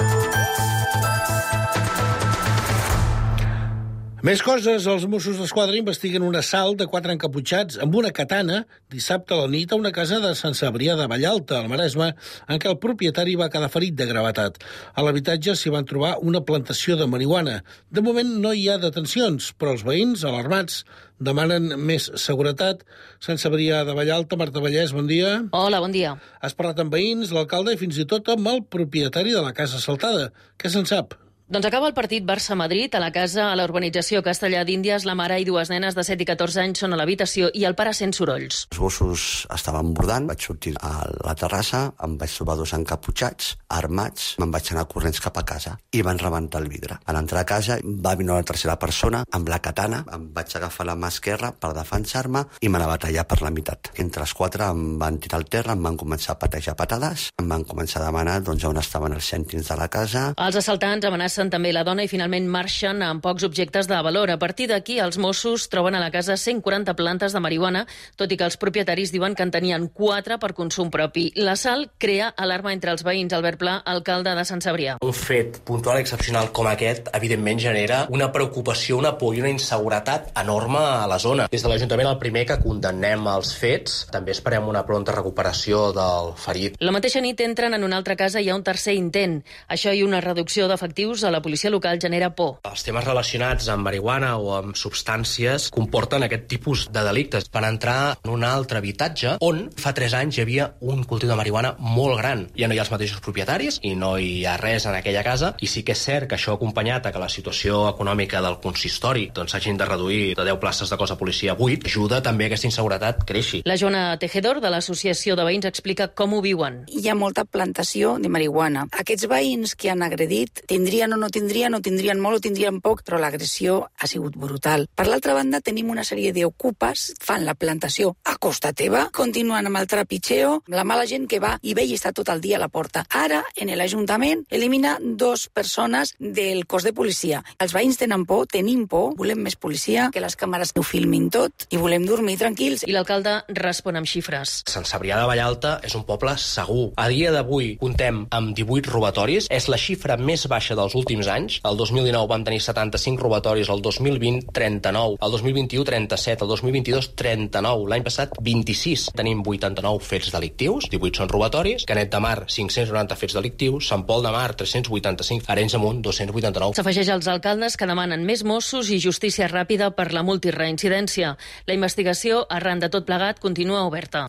Més coses. Els Mossos d'Esquadra investiguen un assalt de 4 encaputxats amb una katana dissabte a la nit a una casa de Sant Cebrià de Vallalta, al Maresme, en què el propietari va quedar ferit de gravetat. A l'habitatge s'hi van trobar una plantació de marihuana. De moment no hi ha detencions, però els veïns, alarmats, demanen més seguretat. Sant Cebrià de Vallalta, Marta Vallès, bon dia. Hola, bon dia. Has parlat amb veïns, l'alcalde i fins i tot amb el propietari de la casa assaltada. Què se'n sap? Doncs acaba el partit Barça-Madrid a la casa a la urbanització Castellà d'Índies. La mare i 2 nenes de 7 i 14 anys són a l'habitació i el pare sent sorolls. Els Mossos estaven bordant, vaig sortir a la terrassa, em vaig trobar 2 encaputxats, armats, me'n vaig anar corrents cap a casa i van rebentar el vidre. A l'entrar a casa va venir una tercera persona amb la katana, em vaig agafar la mà esquerra per defensar-me i me la va tallar per la meitat. Entre els 4 em van tirar al terra, em van començar a patejar patades, em van començar a demanar on estaven els cèntims de la casa. Els assaltants amenacen també la dona i finalment marxen amb pocs objectes de valor. A partir d'aquí, els Mossos troben a la casa 140 plantes de marihuana, tot i que els propietaris diuen que en tenien 4 per consum propi. L'assalt crea alarma entre els veïns. Albert Pla, alcalde de Sant Cebrià. Un fet puntual i excepcional com aquest, evidentment, genera una preocupació, una por i una inseguretat enorme a la zona. Des de l'Ajuntament, el primer que condemnem els fets, també esperem una pronta recuperació del ferit. La mateixa nit entren en una altra casa i hi ha un tercer intent. Això i una reducció d'efectius a la policia local genera por. Els temes relacionats amb marihuana o amb substàncies comporten aquest tipus de delictes. Van entrar en un altre habitatge on fa 3 anys hi havia un cultiu de marihuana molt gran. Ja no hi ha els mateixos propietaris i no hi ha res en aquella casa, i sí que és cert que això acompanyat a que la situació econòmica del consistori s'hagin de reduir de 10 places de cos de policia a 8, ajuda també a aquesta inseguretat creixi. La Joana Tejedor, de l'Associació de Veïns, explica com ho viuen. Hi ha molta plantació de marihuana. Aquests veïns que han agredit tindrien o no tindrien molt o tindrien poc, però l'agressió ha sigut brutal. Per l'altra banda, tenim una sèrie d'ocupes, fan la plantació a costa teva, continuen amb el trepitxeo, la mala gent que va i ve i està tot el dia a la porta. Ara, en l'Ajuntament, elimina 2 persones del cos de policia. Els veïns tenen por, tenim por, volem més policia, que les càmeres ho filmin tot i volem dormir tranquils. I l'alcalde respon amb xifres. Sant Cebrià de Vallalta és un poble segur. A dia d'avui comptem amb 18 robatoris, és la xifra més baixa dels últims anys. El 2019 vam tenir 75 robatoris, el 2020 39, el 2021 37, el 2022 39, l'any passat 26. Tenim 89 fets delictius, 18 són robatoris, Canet de Mar 590 fets delictius, Sant Pol de Mar 385, Arenys de Munt 289. S'afegeix als alcaldes que demanen més Mossos i justícia ràpida per la multireincidència. La investigació, arran de tot plegat, continua oberta.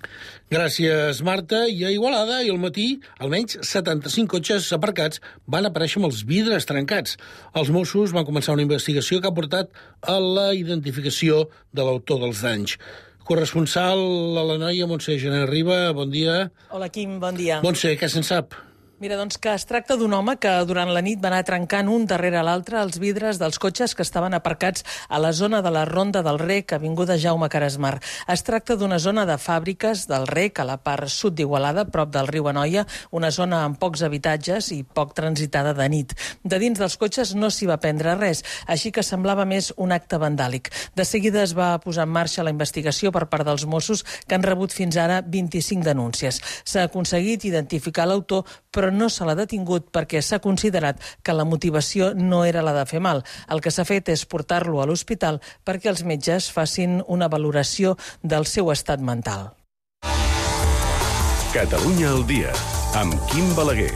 Gràcies, Marta. I a Igualada, i al matí, almenys 75 cotxes aparcats van aparèixer amb els vidres trencats. Els Mossos van començar una investigació que ha portat a la identificació de l'autor dels danys. Corresponsal a la Noia, Montse Gené Riba, bon dia. Hola, Quim, bon dia. Montse, què se'n sap? Mira, doncs que es tracta d'un home que durant la nit va anar trencant un darrere l'altre els vidres dels cotxes que estaven aparcats a la zona de la Ronda del Rec, avinguda Jaume Caresmar. Es tracta d'una zona de fàbriques del Rec, a la part sud d'Igualada, prop del riu Anoia, una zona amb pocs habitatges i poc transitada de nit. De dins dels cotxes no s'hi va prendre res, així que semblava més un acte vandàlic. De seguida es va posar en marxa la investigació per part dels Mossos, que han rebut fins ara 25 denúncies. S'ha aconseguit identificar l'autor, però no se l'ha detingut perquè s'ha considerat que la motivació no era la de fer mal. El que s'ha fet és portar-lo a l'hospital perquè els metges facin una valoració del seu estat mental. Catalunya al dia, amb Quim Balaguer.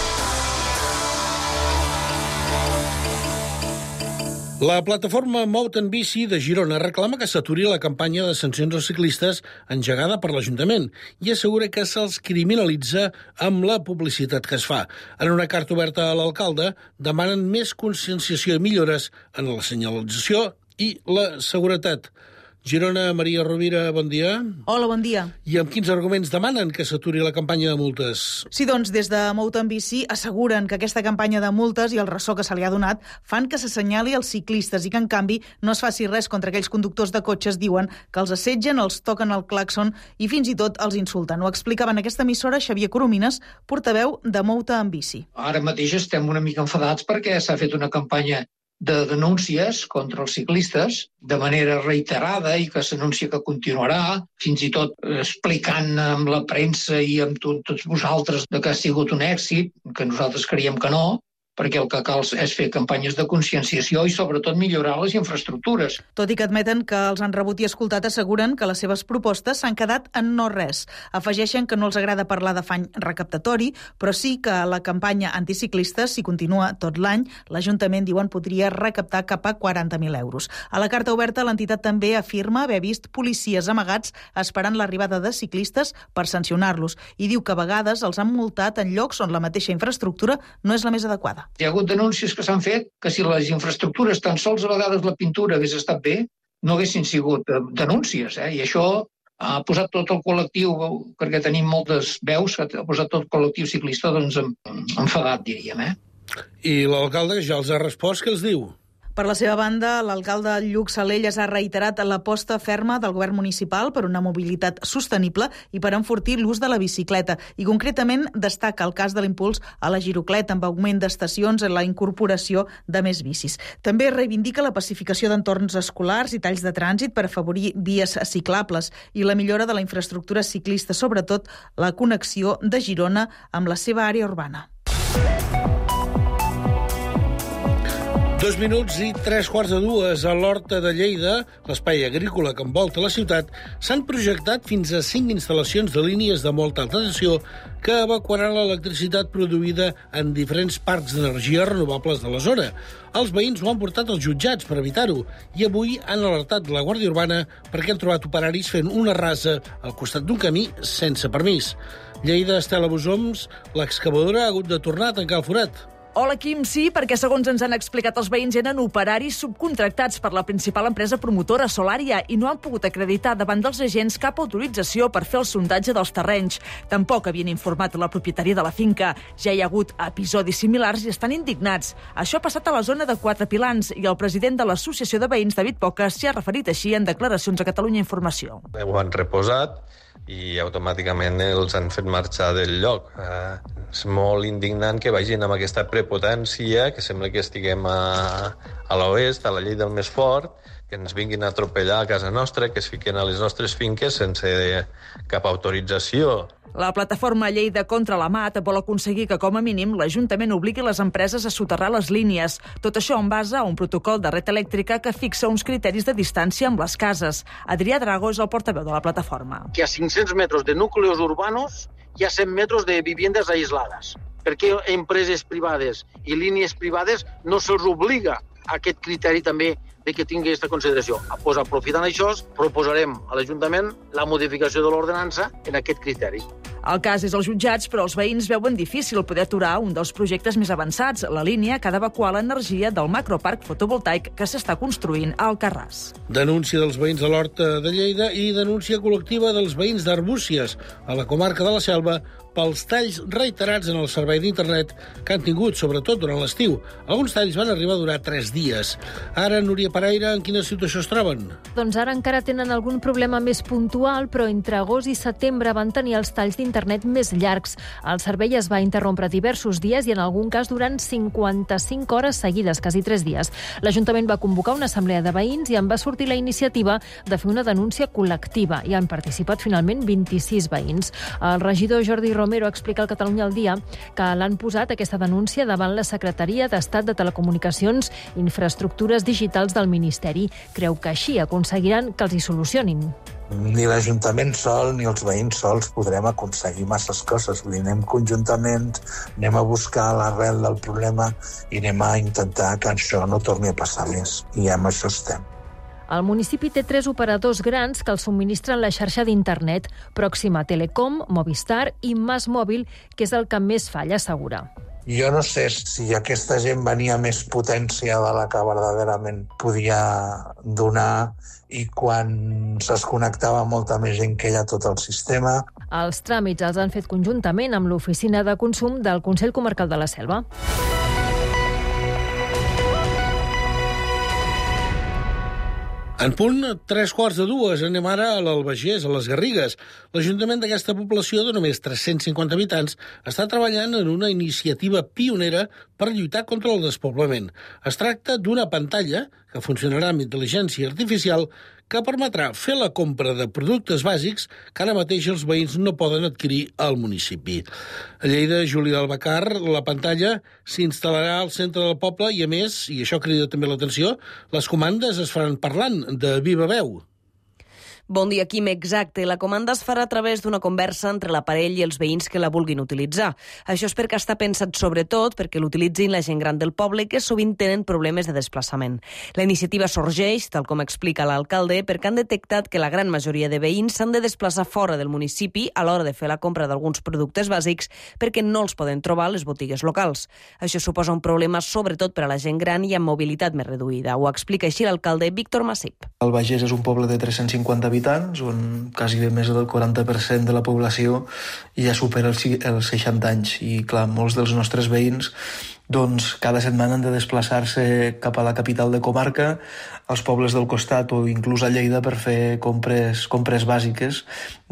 La plataforma Mout en Bici de Girona reclama que s'aturi la campanya de sancions als ciclistes engegada per l'Ajuntament i assegura que se'ls criminalitza amb la publicitat que es fa. En una carta oberta a l'alcalde demanen més conscienciació i millores en la senyalització i la seguretat. Girona, Maria Rovira, bon dia. Hola, bon dia. I amb quins arguments demanen que s'aturi la campanya de multes? Sí, doncs, des de Mout en Bici asseguren que aquesta campanya de multes i el ressò que se li ha donat fan que s'assenyali els ciclistes i que, en canvi, no es faci res contra aquells conductors de cotxes, diuen, que els assetgen, els toquen el clàxon i fins i tot els insulten. Ho explicava en aquesta emissora Xavier Coromines, portaveu de Mout en Bici. Ara mateix estem una mica enfadats perquè s'ha fet una campanya de denúncies contra els ciclistes de manera reiterada i que s'anuncia que continuarà, fins i tot explicant amb la premsa i amb tots vosaltres que ha sigut un èxit, que nosaltres creiem que no, perquè el que cal és fer campanyes de conscienciació i, sobretot, millorar les infraestructures. Tot i que admeten que els han rebut i escoltat, asseguren que les seves propostes s'han quedat en no res. Afegeixen que no els agrada parlar d'afany recaptatori, però sí que la campanya anticiclista, si continua tot l'any, l'Ajuntament, diuen, podria recaptar cap a 40.000 euros. A la carta oberta, l'entitat també afirma haver vist policies amagats esperant l'arribada de ciclistes per sancionar-los i diu que a vegades els han multat en llocs on la mateixa infraestructura no és la més adequada. Hi ha hagut denúncies que s'han fet que si les infraestructures, tan sols a vegades la pintura hagués estat bé, no haguessin sigut denúncies. I això ha posat tot el col·lectiu, perquè tenim moltes veus, ha posat tot el col·lectiu ciclista enfadat, diríem. I l'alcalde ja els ha respost, què els diu? Per la seva banda, l'alcalde Lluc Salelles ha reiterat l'aposta ferma del govern municipal per una mobilitat sostenible i per enfortir l'ús de la bicicleta. I concretament destaca el cas de l'impuls a la girocleta amb augment d'estacions i la incorporació de més bicis. També reivindica la pacificació d'entorns escolars i talls de trànsit per afavorir vies ciclables i la millora de la infraestructura ciclista, sobretot la connexió de Girona amb la seva àrea urbana. 2 minuts i 3:45 a l'Horta de Lleida, l'espai agrícola que envolta la ciutat, s'han projectat fins a 5 instal·lacions de línies de molta alta tensió que evacuaran l'electricitat produïda en diferents parcs d'energia renovables de la zona. Els veïns ho han portat als jutjats per evitar-ho i avui han alertat la Guàrdia Urbana perquè han trobat operaris fent una rasa al costat d'un camí sense permís. Lleida, Estela Bosoms, l'excavadora ha hagut de tornar a tancar el forat. Hola, Quim, sí, perquè segons ens han explicat els veïns eren operaris subcontractats per la principal empresa promotora Solària i no han pogut acreditar davant dels agents cap autorització per fer el sondatge dels terrenys. Tampoc havien informat la propietària de la finca. Ja hi ha hagut episodis similars i estan indignats. Això ha passat a la zona de Quatre Pilans i el president de l'Associació de Veïns, David Poca, s'hi ha referit així en declaracions a Catalunya Informació. Ho han reposat i automàticament els han fet marxar del lloc. És molt indignant que vagin amb aquesta prepotència, que sembla que estiguem a l'oest, a la llei del més fort, que ens vinguin a atropellar a casa nostra, que es fiquen a les nostres finques sense cap autorització. La plataforma Lleida contra la Mat vol aconseguir que, com a mínim, l'Ajuntament obligui les empreses a soterrar les línies. Tot això en base a un protocol de red elèctrica que fixa uns criteris de distància amb les cases. Adrià Drago és el portaveu de la plataforma. Que a 500 metres de núcleos urbanos hi ha 100 metres de viviendes aislades. Per què empreses privades i línies privades no se'ls obliga a aquest criteri també de que tingui aquesta consideració? Pues aprofitant això, proposarem a l'Ajuntament la modificació de l'ordenança en aquest criteri. El cas és als jutjats, però els veïns veuen difícil poder aturar un dels projectes més avançats, la línia que ha d'evacuar l'energia del macroparc fotovoltaic que s'està construint a Alcarràs. Denúncia dels veïns de l'Horta de Lleida i denúncia col·lectiva dels veïns d'Arbúcies, a la comarca de la Selva, pels talls reiterats en el servei d'internet que han tingut, sobretot durant l'estiu. Alguns talls van arribar a durar 3 dies. Ara, Núria Pereira, en quina situació es troben? Doncs ara encara tenen algun problema més puntual, però entre agost i setembre van tenir els talls d'internet més llargs. El servei es va interrompre diversos dies i en algun cas durant 55 hores seguides, quasi 3 dies. L'Ajuntament va convocar una assemblea de veïns i en va sortir la iniciativa de fer una denúncia col·lectiva. Hi han participat finalment 26 veïns. El regidor Jordi Romero explica al Catalunya al Dia que l'han posat aquesta denúncia davant la Secretaria d'Estat de Telecomunicacions i Infraestructures Digitals del Ministeri. Creu que així aconseguiran que els hi solucionin. Ni l'Ajuntament sol ni els veïns sols podrem aconseguir masses coses. Anem conjuntament, anem a buscar l'arrel del problema i anem a intentar que això no torni a passar més. I amb això estem. El municipi té 3 operadors grans que els subministren la xarxa d'internet: Pròxima Telecom, Movistar i Mas Mòbil, que és el que més falla, assegura. Jo no sé si aquesta gent venia més potència de la que verdaderament podia donar i quan es connectava molta més gent que ella a tot el sistema. Els tràmits els han fet conjuntament amb l'Oficina de Consum del Consell Comarcal de la Selva. En punt, 3:45, anem ara a l'Albagés, a les Garrigues. L'Ajuntament d'aquesta població de només 350 habitants està treballant en una iniciativa pionera per lluitar contra el despoblament. Es tracta d'una pantalla que funcionarà amb intel·ligència artificial que permetrà fer la compra de productes bàsics que ara mateix els veïns no poden adquirir al municipi. A Lleida, Júlia Albacar, la pantalla s'instal·larà al centre del poble i, a més, i això crida també l'atenció, les comandes es faran parlant, de viva veu. Bon dia, Quim. Exacte. La comanda es farà a través d'una conversa entre l'aparell i els veïns que la vulguin utilitzar. Això és perquè està pensat sobretot perquè l'utilitzin la gent gran del poble que sovint tenen problemes de desplaçament. La iniciativa sorgeix, tal com explica l'alcalde, perquè han detectat que la gran majoria de veïns s'han de desplaçar fora del municipi a l'hora de fer la compra d'alguns productes bàsics perquè no els poden trobar a les botigues locals. Això suposa un problema sobretot per a la gent gran i amb mobilitat més reduïda. Ho explica així l'alcalde Víctor Massip. Albagés és un poble de 350 habitants, on quasi més del 40% de la població ja supera els 60 anys. I, clar, molts dels nostres veïns doncs cada setmana han de desplaçar-se cap a la capital de comarca, als pobles del costat o inclús a Lleida per fer compres bàsiques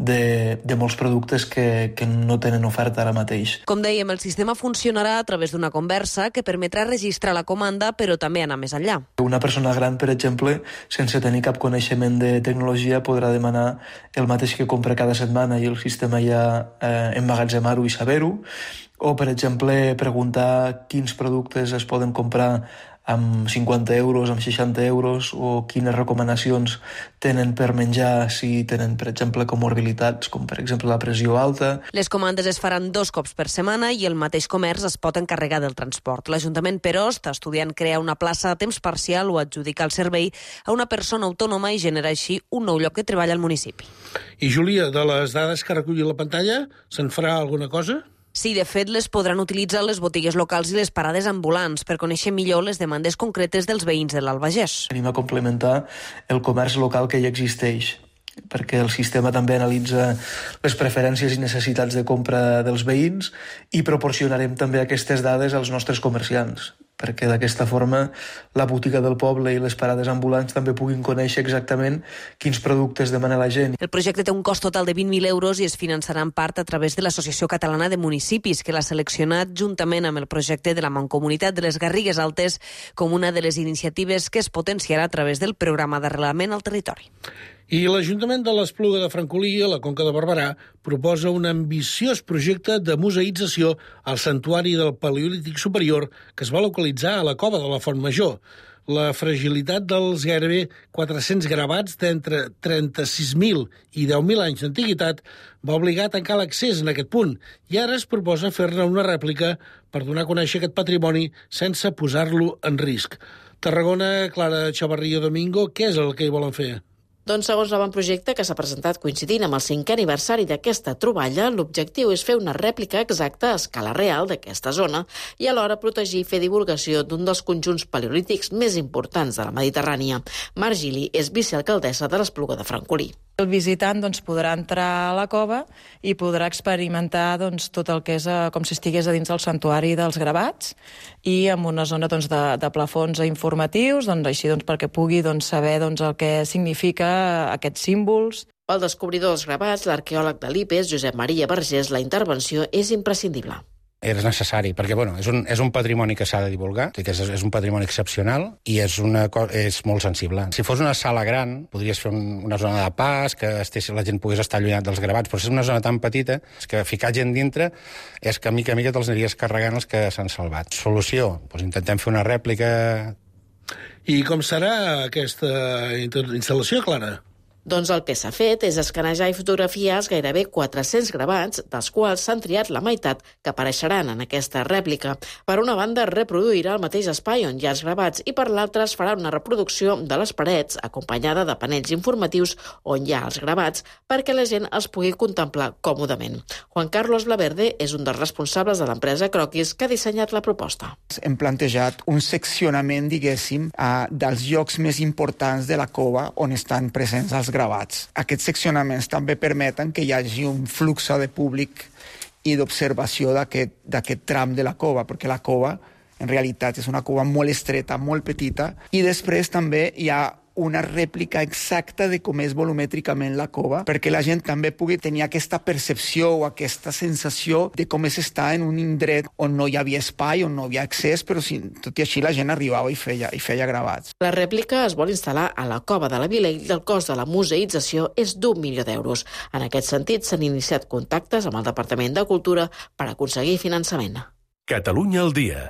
de molts productes que no tenen oferta ara mateix. Com dèiem, el sistema funcionarà a través d'una conversa que permetrà registrar la comanda, però també anar més enllà. Una persona gran, per exemple, sense tenir cap coneixement de tecnologia, podrà demanar el mateix que compra cada setmana i el sistema ja emmagatzemar-ho i saber-ho. O, per exemple, preguntar quins productes es poden comprar amb 50 euros, amb 60 euros, o quines recomanacions tenen per menjar si tenen, per exemple, comorbilitats, com per exemple la pressió alta. Les comandes es faran 2 cops per setmana i el mateix comerç es pot encarregar del transport. L'Ajuntament, però, està estudiant crear una plaça a temps parcial o adjudicar el servei a una persona autònoma i generar així un nou lloc de treball al municipi. I, Júlia, de les dades que reculli la pantalla, se'n farà alguna cosa? Sí, de fet, les podran utilitzar les botigues locals i les parades ambulants per conèixer millor les demandes concretes dels veïns de l'Albagés. Venim a complementar el comerç local que ja existeix, perquè el sistema també analitza les preferències i necessitats de compra dels veïns i proporcionarem també aquestes dades als nostres comerciants, perquè d'aquesta forma la botiga del poble i les parades ambulants també puguin conèixer exactament quins productes demana la gent. El projecte té un cost total de 20.000 euros i es finançarà en part a través de l'Associació Catalana de Municipis, que l'ha seleccionat juntament amb el projecte de la Mancomunitat de les Garrigues Altes com una de les iniciatives que es potenciarà a través del programa d'arrelament al territori. I l'Ajuntament de l'Espluga de Francolí, a la Conca de Barberà, proposa un ambiciós projecte de museïtzació al Santuari del Paleolític Superior que es va localitzar a la cova de la Font Major. La fragilitat dels gairebé 400 gravats d'entre 36.000 i 10.000 anys d'antiguitat va obligar a tancar l'accés en aquest punt i ara es proposa fer-ne una rèplica per donar a conèixer aquest patrimoni sense posar-lo en risc. Tarragona, Clara Chavarrillo Domingo, què és el que hi volen fer? Doncs segons l'avantprojecte que s'ha presentat coincidint amb el 5è aniversari d'aquesta troballa, l'objectiu és fer una rèplica exacta a escala real d'aquesta zona i alhora protegir i fer divulgació d'un dels conjunts paleolítics més importants de la Mediterrània. Mar Gili és vicealcaldessa de l'Espluga de Francolí. El visitant podrà entrar a la cova i podrà experimentar tot el que és com si estigués a dins del santuari dels gravats i amb una zona de plafons informatius, així perquè pugui saber el que significa aquests símbols. Pel descobridor dels gravats, l'arqueòleg de l'IPES, Josep Maria Vergés, la intervenció és imprescindible. És necessari, perquè és un patrimoni que s'ha de divulgar, que és un patrimoni excepcional i és molt sensible. Si fos una sala gran, podries fer una zona de pas, que la gent pogués estar allunyat dels gravats, però si és una zona tan petita, és que ficar gent dintre és que mica a mica te'ls aniries carregant els que s'han salvat. Solució, intentem fer una rèplica. I com serà aquesta instal·lació, Clara? Doncs el que s'ha fet és escanejar i fotografiar els gairebé 400 gravats, dels quals s'han triat la meitat que apareixeran en aquesta rèplica. Per una banda, reproduirà el mateix espai on hi ha els gravats i per l'altra es farà una reproducció de les parets acompanyada de panells informatius on hi ha els gravats perquè la gent els pugui contemplar còmodament. Juan Carlos Laverde és un dels responsables de l'empresa Croquis que ha dissenyat la proposta. Hem plantejat un seccionament, diguéssim, dels llocs més importants de la cova on estan presents els gravats. Aquests seccionaments també permeten que hi hagi un flux de públic i d'observació d'aquest tram de la cova, perquè la cova, en realitat, és una cova molt estreta, molt petita, i després també hi ha una rèplica exacta de com és volumètricament la cova, perquè la gent també pugui tenir aquesta percepció o aquesta sensació de com és estar en un indret on no hi havia espai, on no hi havia accés, però tot i així la gent arribava i feia gravats. La rèplica es vol instal·lar a la cova de la Vila i el cost de la museïtzació és d'1 milió d'euros. En aquest sentit, s'han iniciat contactes amb el Departament de Cultura per aconseguir finançament. Catalunya al dia.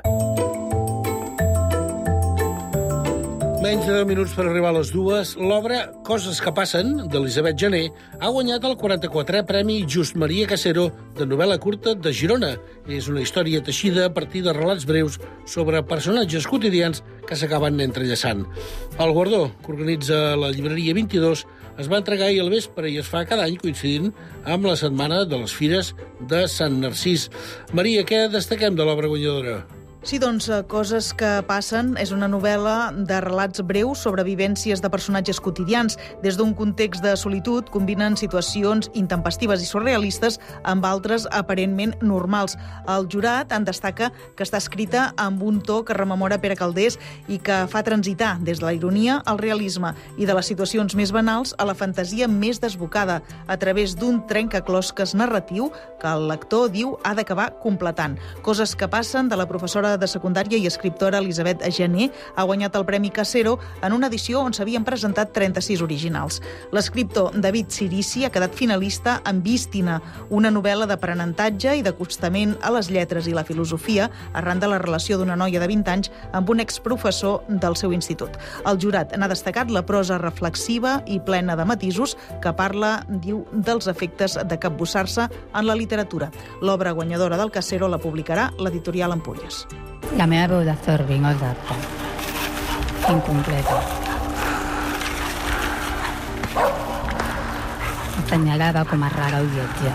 Menys de 10 minuts per arribar a les 2. L'obra Coses que passen, d'Elisabet Jané, ha guanyat el 44è Premi Just Maria Casero de novel·la curta de Girona. És una història teixida a partir de relats breus sobre personatges quotidians que s'acaben entrellaçant. El guardó, que organitza la llibreria 22, es va entregar ahir al vespre i es fa cada any coincidint amb la setmana de les Fires de Sant Narcís. Maria, què destaquem de l'obra guanyadora? Sí, doncs, Coses que passen és una novel·la de relats breus sobre vivències de personatges quotidians. Des d'un context de solitud combinen situacions intempestives i surrealistes amb altres aparentment normals. El jurat en destaca que està escrita amb un to que rememora Pere Calders i que fa transitar des de la ironia al realisme i de les situacions més banals a la fantasia més desbocada a través d'un trencaclosques narratiu que el lector diu ha d'acabar completant. Coses que passen, de la professora de secundària i escriptora Elisabet Jané, ha guanyat el Premi Casero en una edició on s'havien presentat 36 originals. L'escriptor David Cirici ha quedat finalista amb Vístina, una novel·la d'aprenentatge i d'acostament a les lletres i la filosofia arran de la relació d'una noia de 20 anys amb un exprofessor del seu institut. El jurat n'ha destacat la prosa reflexiva i plena de matisos que parla, diu, dels efectes de capbussar-se en la literatura. L'obra guanyadora del Casero la publicarà l'editorial Empúries. La meva veu de Zorbi, no exacta. Incompleta. Assenyalada com a rara o lletja.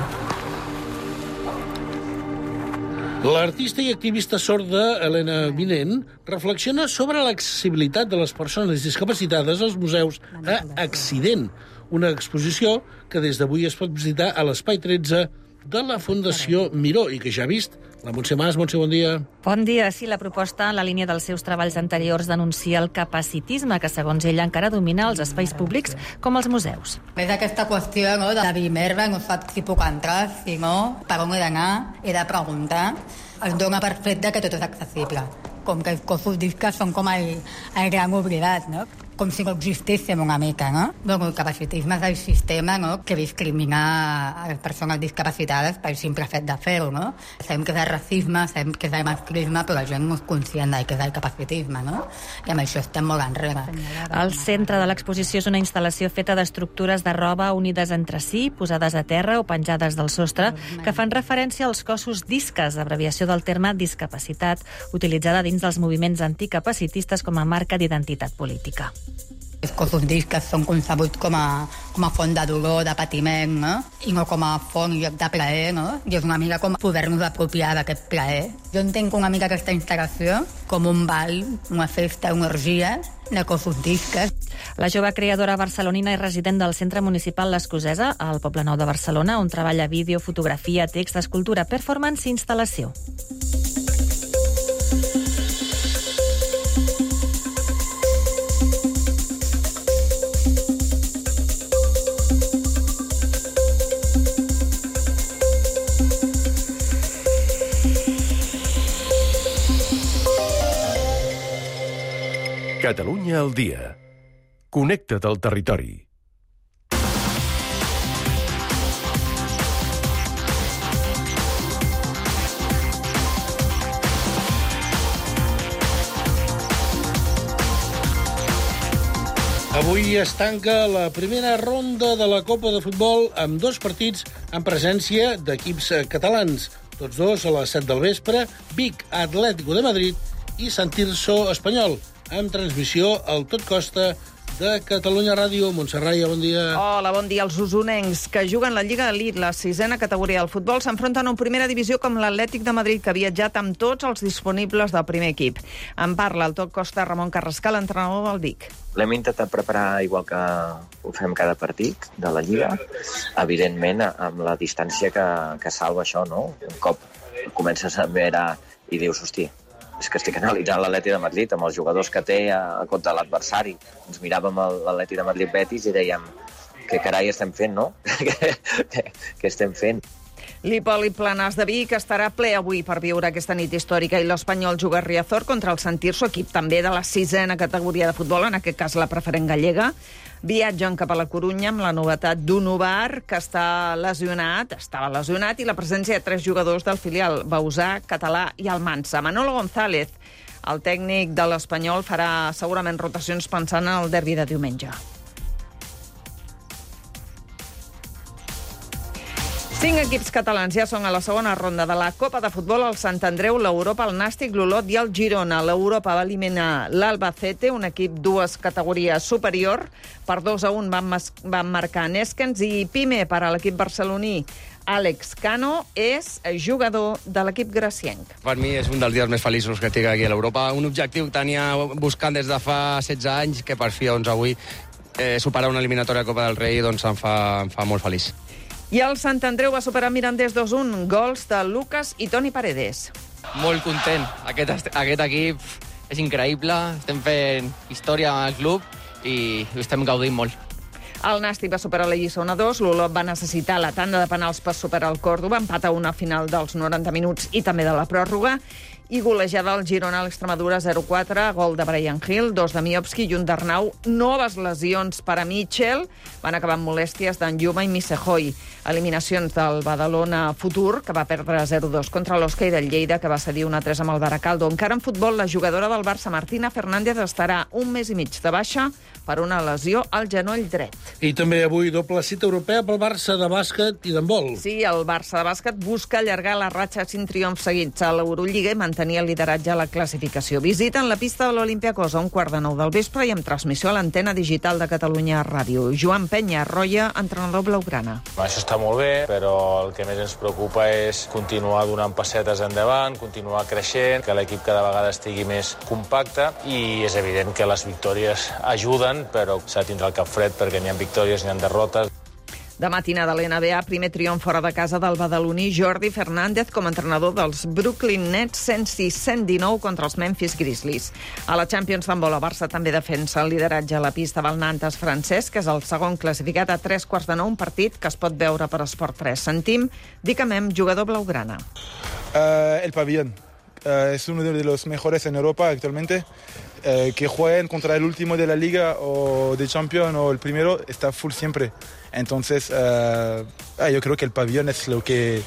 L'artista i activista sorda Helena Vinent reflexiona sobre l'accessibilitat de les persones discapacitades als museus a Accident, una exposició que des d'avui es pot visitar a l'Espai 13 de la Fundació Miró i que ja ha vist la Montse Mas. Montse, bon dia. Bon dia. Sí, la proposta, en la línia dels seus treballs anteriors, denuncia el capacitisme que, segons ella, encara domina els espais públics com els museus. És aquesta qüestió, no?, de dir merda, no saps si puc entrar, si no, per on he d'anar, he de preguntar. Es dona per fet que tot és accessible. Com que els cossos disques són com el gran oblidat, no? Com si no existíssim una mica, no? Bueno, el capacitisme és el sistema, no?, que discrimina a les persones discapacitades pel simple fet de fer-ho, no? Sabem que és el racisme, sabem que és el masclisme, però la gent no és conscient del que és el capacitisme, no? I amb això estem molt enrere. El centre de l'exposició és una instal·lació feta d'estructures de roba unides entre si, posades a terra o penjades del sostre, que fan referència als cossos disques, abreviació del terme discapacitat, utilitzada dins dels moviments anticapacitistes com a marca d'identitat política. Els cossos disques són concebuts com a font de dolor, de patiment, no? I no com a font i lloc de plaer, no? I és una mica com poder-nos apropiar d'aquest plaer. Jo entenc una mica aquesta instal·lació com un ball, una festa, una orgia, de Cofundisques. La jove creadora barcelonina i resident del Centre Municipal L'Escosesa, al Poble Nou de Barcelona, on treballa vídeo, fotografia, text, escultura, performance i instal·lació. Catalunya al dia. Connecta't al territori. Avui es tanca la primera ronda de la Copa de Futbol amb 2 partits en presència d'equips catalans. Tots dos a les 7 del vespre, Vic Atlético de Madrid i Sant Tirso Espanyol, amb transmissió al Tot Costa de Catalunya Ràdio. Montserrat, bon dia. Hola, bon dia. Els usonencs que juguen la Lliga Elite, la 6a categoria del futbol, s'enfronten a una primera divisió com l'Atlètic de Madrid, que ha viatjat amb tots els disponibles del primer equip. En parla el Tot Costa Ramon Carrascal, entrenador del Vic. L'hem intentat preparar igual que ho fem cada partit de la Lliga, evidentment amb la distància que salva això, no? Un cop comences a veure i dius, hosti, és que estic analitzant l'Atlètic de Madrid amb els jugadors que té contra l'adversari. Ens miràvem l'Atlètic de Madrid-Betis i dèiem, què carai estem fent, no? Què estem fent? L'Hipòlit Planàs de Vic estarà ple avui per viure aquesta nit històrica i l'Espanyol juga a Riazor contra el Sant Tirso, equip també de la 6a categoria de futbol, en aquest cas la preferent gallega. Viatgen cap a la Corunya amb la novetat d'un Ubar que estava lesionat i la presència de 3 jugadors del filial, Bausà, Català i Almansa. Manolo González, el tècnic de l'Espanyol, farà segurament rotacions pensant en el derbi de diumenge. 5 equips catalans ja són a la segona ronda de la Copa de Futbol, el Sant Andreu, l'Europa, el Nàstic, l'Olot i el Girona. L'Europa va eliminar l'Albacete, un equip 2 categories superior. Per 2-1 van marcar Neskens i Pime per a l'equip barceloní. Àlex Cano és jugador de l'equip gracienc. Per mi és un dels dies més feliços que tinc aquí a l'Europa. Un objectiu que tenia buscant des de fa 16 anys, que per fi avui superar una eliminatòria de Copa del Rei doncs em fa molt feliç. I el Sant Andreu va superar Mirandés 2-1, gols de Lucas i Toni Paredes. Molt content. Aquest equip és increïble. Estem fent història al club i estem gaudint molt. El Nàstic va superar la Lliça 1-2, l'Olot va necessitar la tanda de penals per superar el Còrdova, empat a una final dels 90 minuts i també de la pròrroga, i golejada al Girona a l'Extremadura 0-4, gol de Brian Hill, 2 de Miovski i un d'Arnau. Noves lesions per a Mitchell, van acabar amb molèsties d'en Lluma i Missejoy. Eliminacions del Badalona Futur, que va perdre 0-2 contra l'Osca, i del Lleida, que va cedir 1-3 amb el Baracaldo. Encara en futbol, la jugadora del Barça, Martina Fernández, estarà 1 mes i mig de baixa per una lesió al genoll dret. I també avui doble cita europea pel Barça de bàsquet i d'handbol. Sí, el Barça de bàsquet busca allargar la ratxa 5 triomfs seguits a l'Eurolliga i mantenir el lideratge a la classificació. Visiten la pista de l'Olympiacos a 8:45 del vespre i amb transmissió a l'antena digital de Catalunya Ràdio. Joan Penya Roya, entrenador blaugrana. Això està molt bé, però el que més ens preocupa és continuar donant passetes endavant, continuar creixent, que l'equip cada vegada estigui més compacte, i és evident que les victòries ajuden, però s'ha de tindre el cap fred perquè n'hi ha victòries, n'hi ha derrotes. De matina de l'NBA, primer triomf fora de casa del badaloní Jordi Fernández com a entrenador dels Brooklyn Nets, 106-119 contra els Memphis Grizzlies. A la Champions d'handbol, el Barça també defensa el lideratge a la pista del Nantes francès, que és el segon classificat a 3:15, un partit que es pot veure per Esport 3. Sentim Dicamem, jugador blaugrana. El pabellón. Es uno de los mejores en Europa actualmente. Que jueguen contra el último de la Liga o de Champions o el primero, está full siempre. Entonces, yo creo que el pabellón es lo que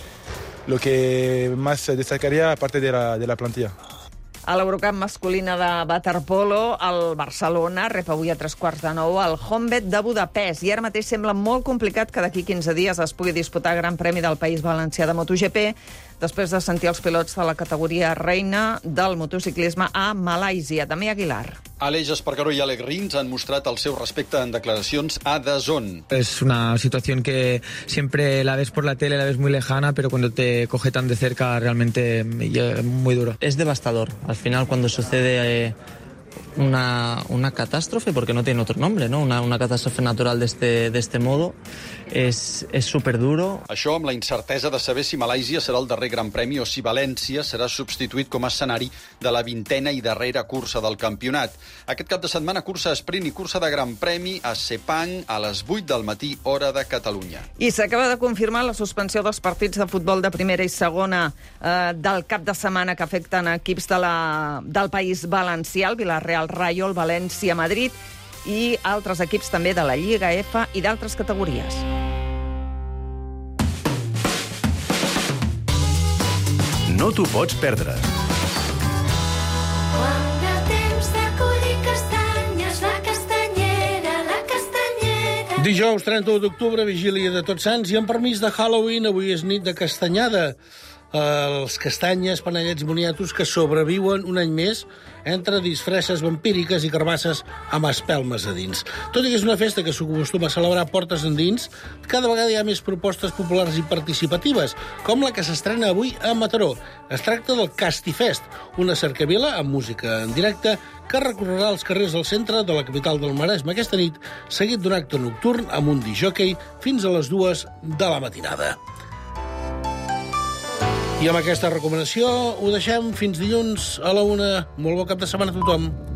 más destacaría aparte de la plantilla. A l'Eurocup masculina de waterpolo, el Barcelona rep avui a 8:45 el Honvéd de Budapest, i ara mateix sembla molt complicat que d'aquí 15 dies es pugui disputar el Gran Premi del País Valencià de MotoGP, després de sentir els pilots de la categoria reina del motociclisme a Malàisia. Damià Aguilar. Aleix Espargaró i Àlex Rins han mostrat el seu respecte en declaracions a DAZN. Es una situación que siempre la ves por la tele, la ves muy lejana, pero cuando te coge tan de cerca realmente muy duro. Es devastador. Al final, cuando sucede una catástrofe, porque no tiene otro nombre, ¿no? Una catástrofe natural de este modo. És superduro. Això amb la incertesa de saber si Malàisia serà el darrer Gran Premi o si València serà substituït com a escenari de la 20ª i darrera cursa del campionat. Aquest cap de setmana cursa esprint i cursa de Gran Premi a Sepang a les 8 del matí, hora de Catalunya. I s'acaba de confirmar la suspensió dels partits de futbol de primera i segona del cap de setmana que afecten equips del País Valencià, el Villarreal Rayo, el València Madrid i altres equips també de la Lliga F i d'altres categories. No t'ho pots perdre. Quan el temps de collir castanyes, la castanyera, la castanyera... Dijous 31 d'octubre, vigília de Tots Sants, i amb permís de Halloween, avui és nit de castanyada. Els castanyes, panellets i moniatos que sobreviuen un any més entre disfresses vampíriques i carbasses amb espelmes a dins. Tot i que és una festa que s'acostuma a celebrar portes endins, cada vegada hi ha més propostes populars i participatives, com la que s'estrena avui a Mataró. Es tracta del Castifest, una cercavila amb música en directe que recorrerà els carrers del centre de la capital del Maresme aquesta nit, seguit d'un acte nocturn amb un disjòquei fins a les 2 de la matinada. I amb aquesta recomanació ho deixem fins dilluns a la 1. Molt bon cap de setmana a tothom.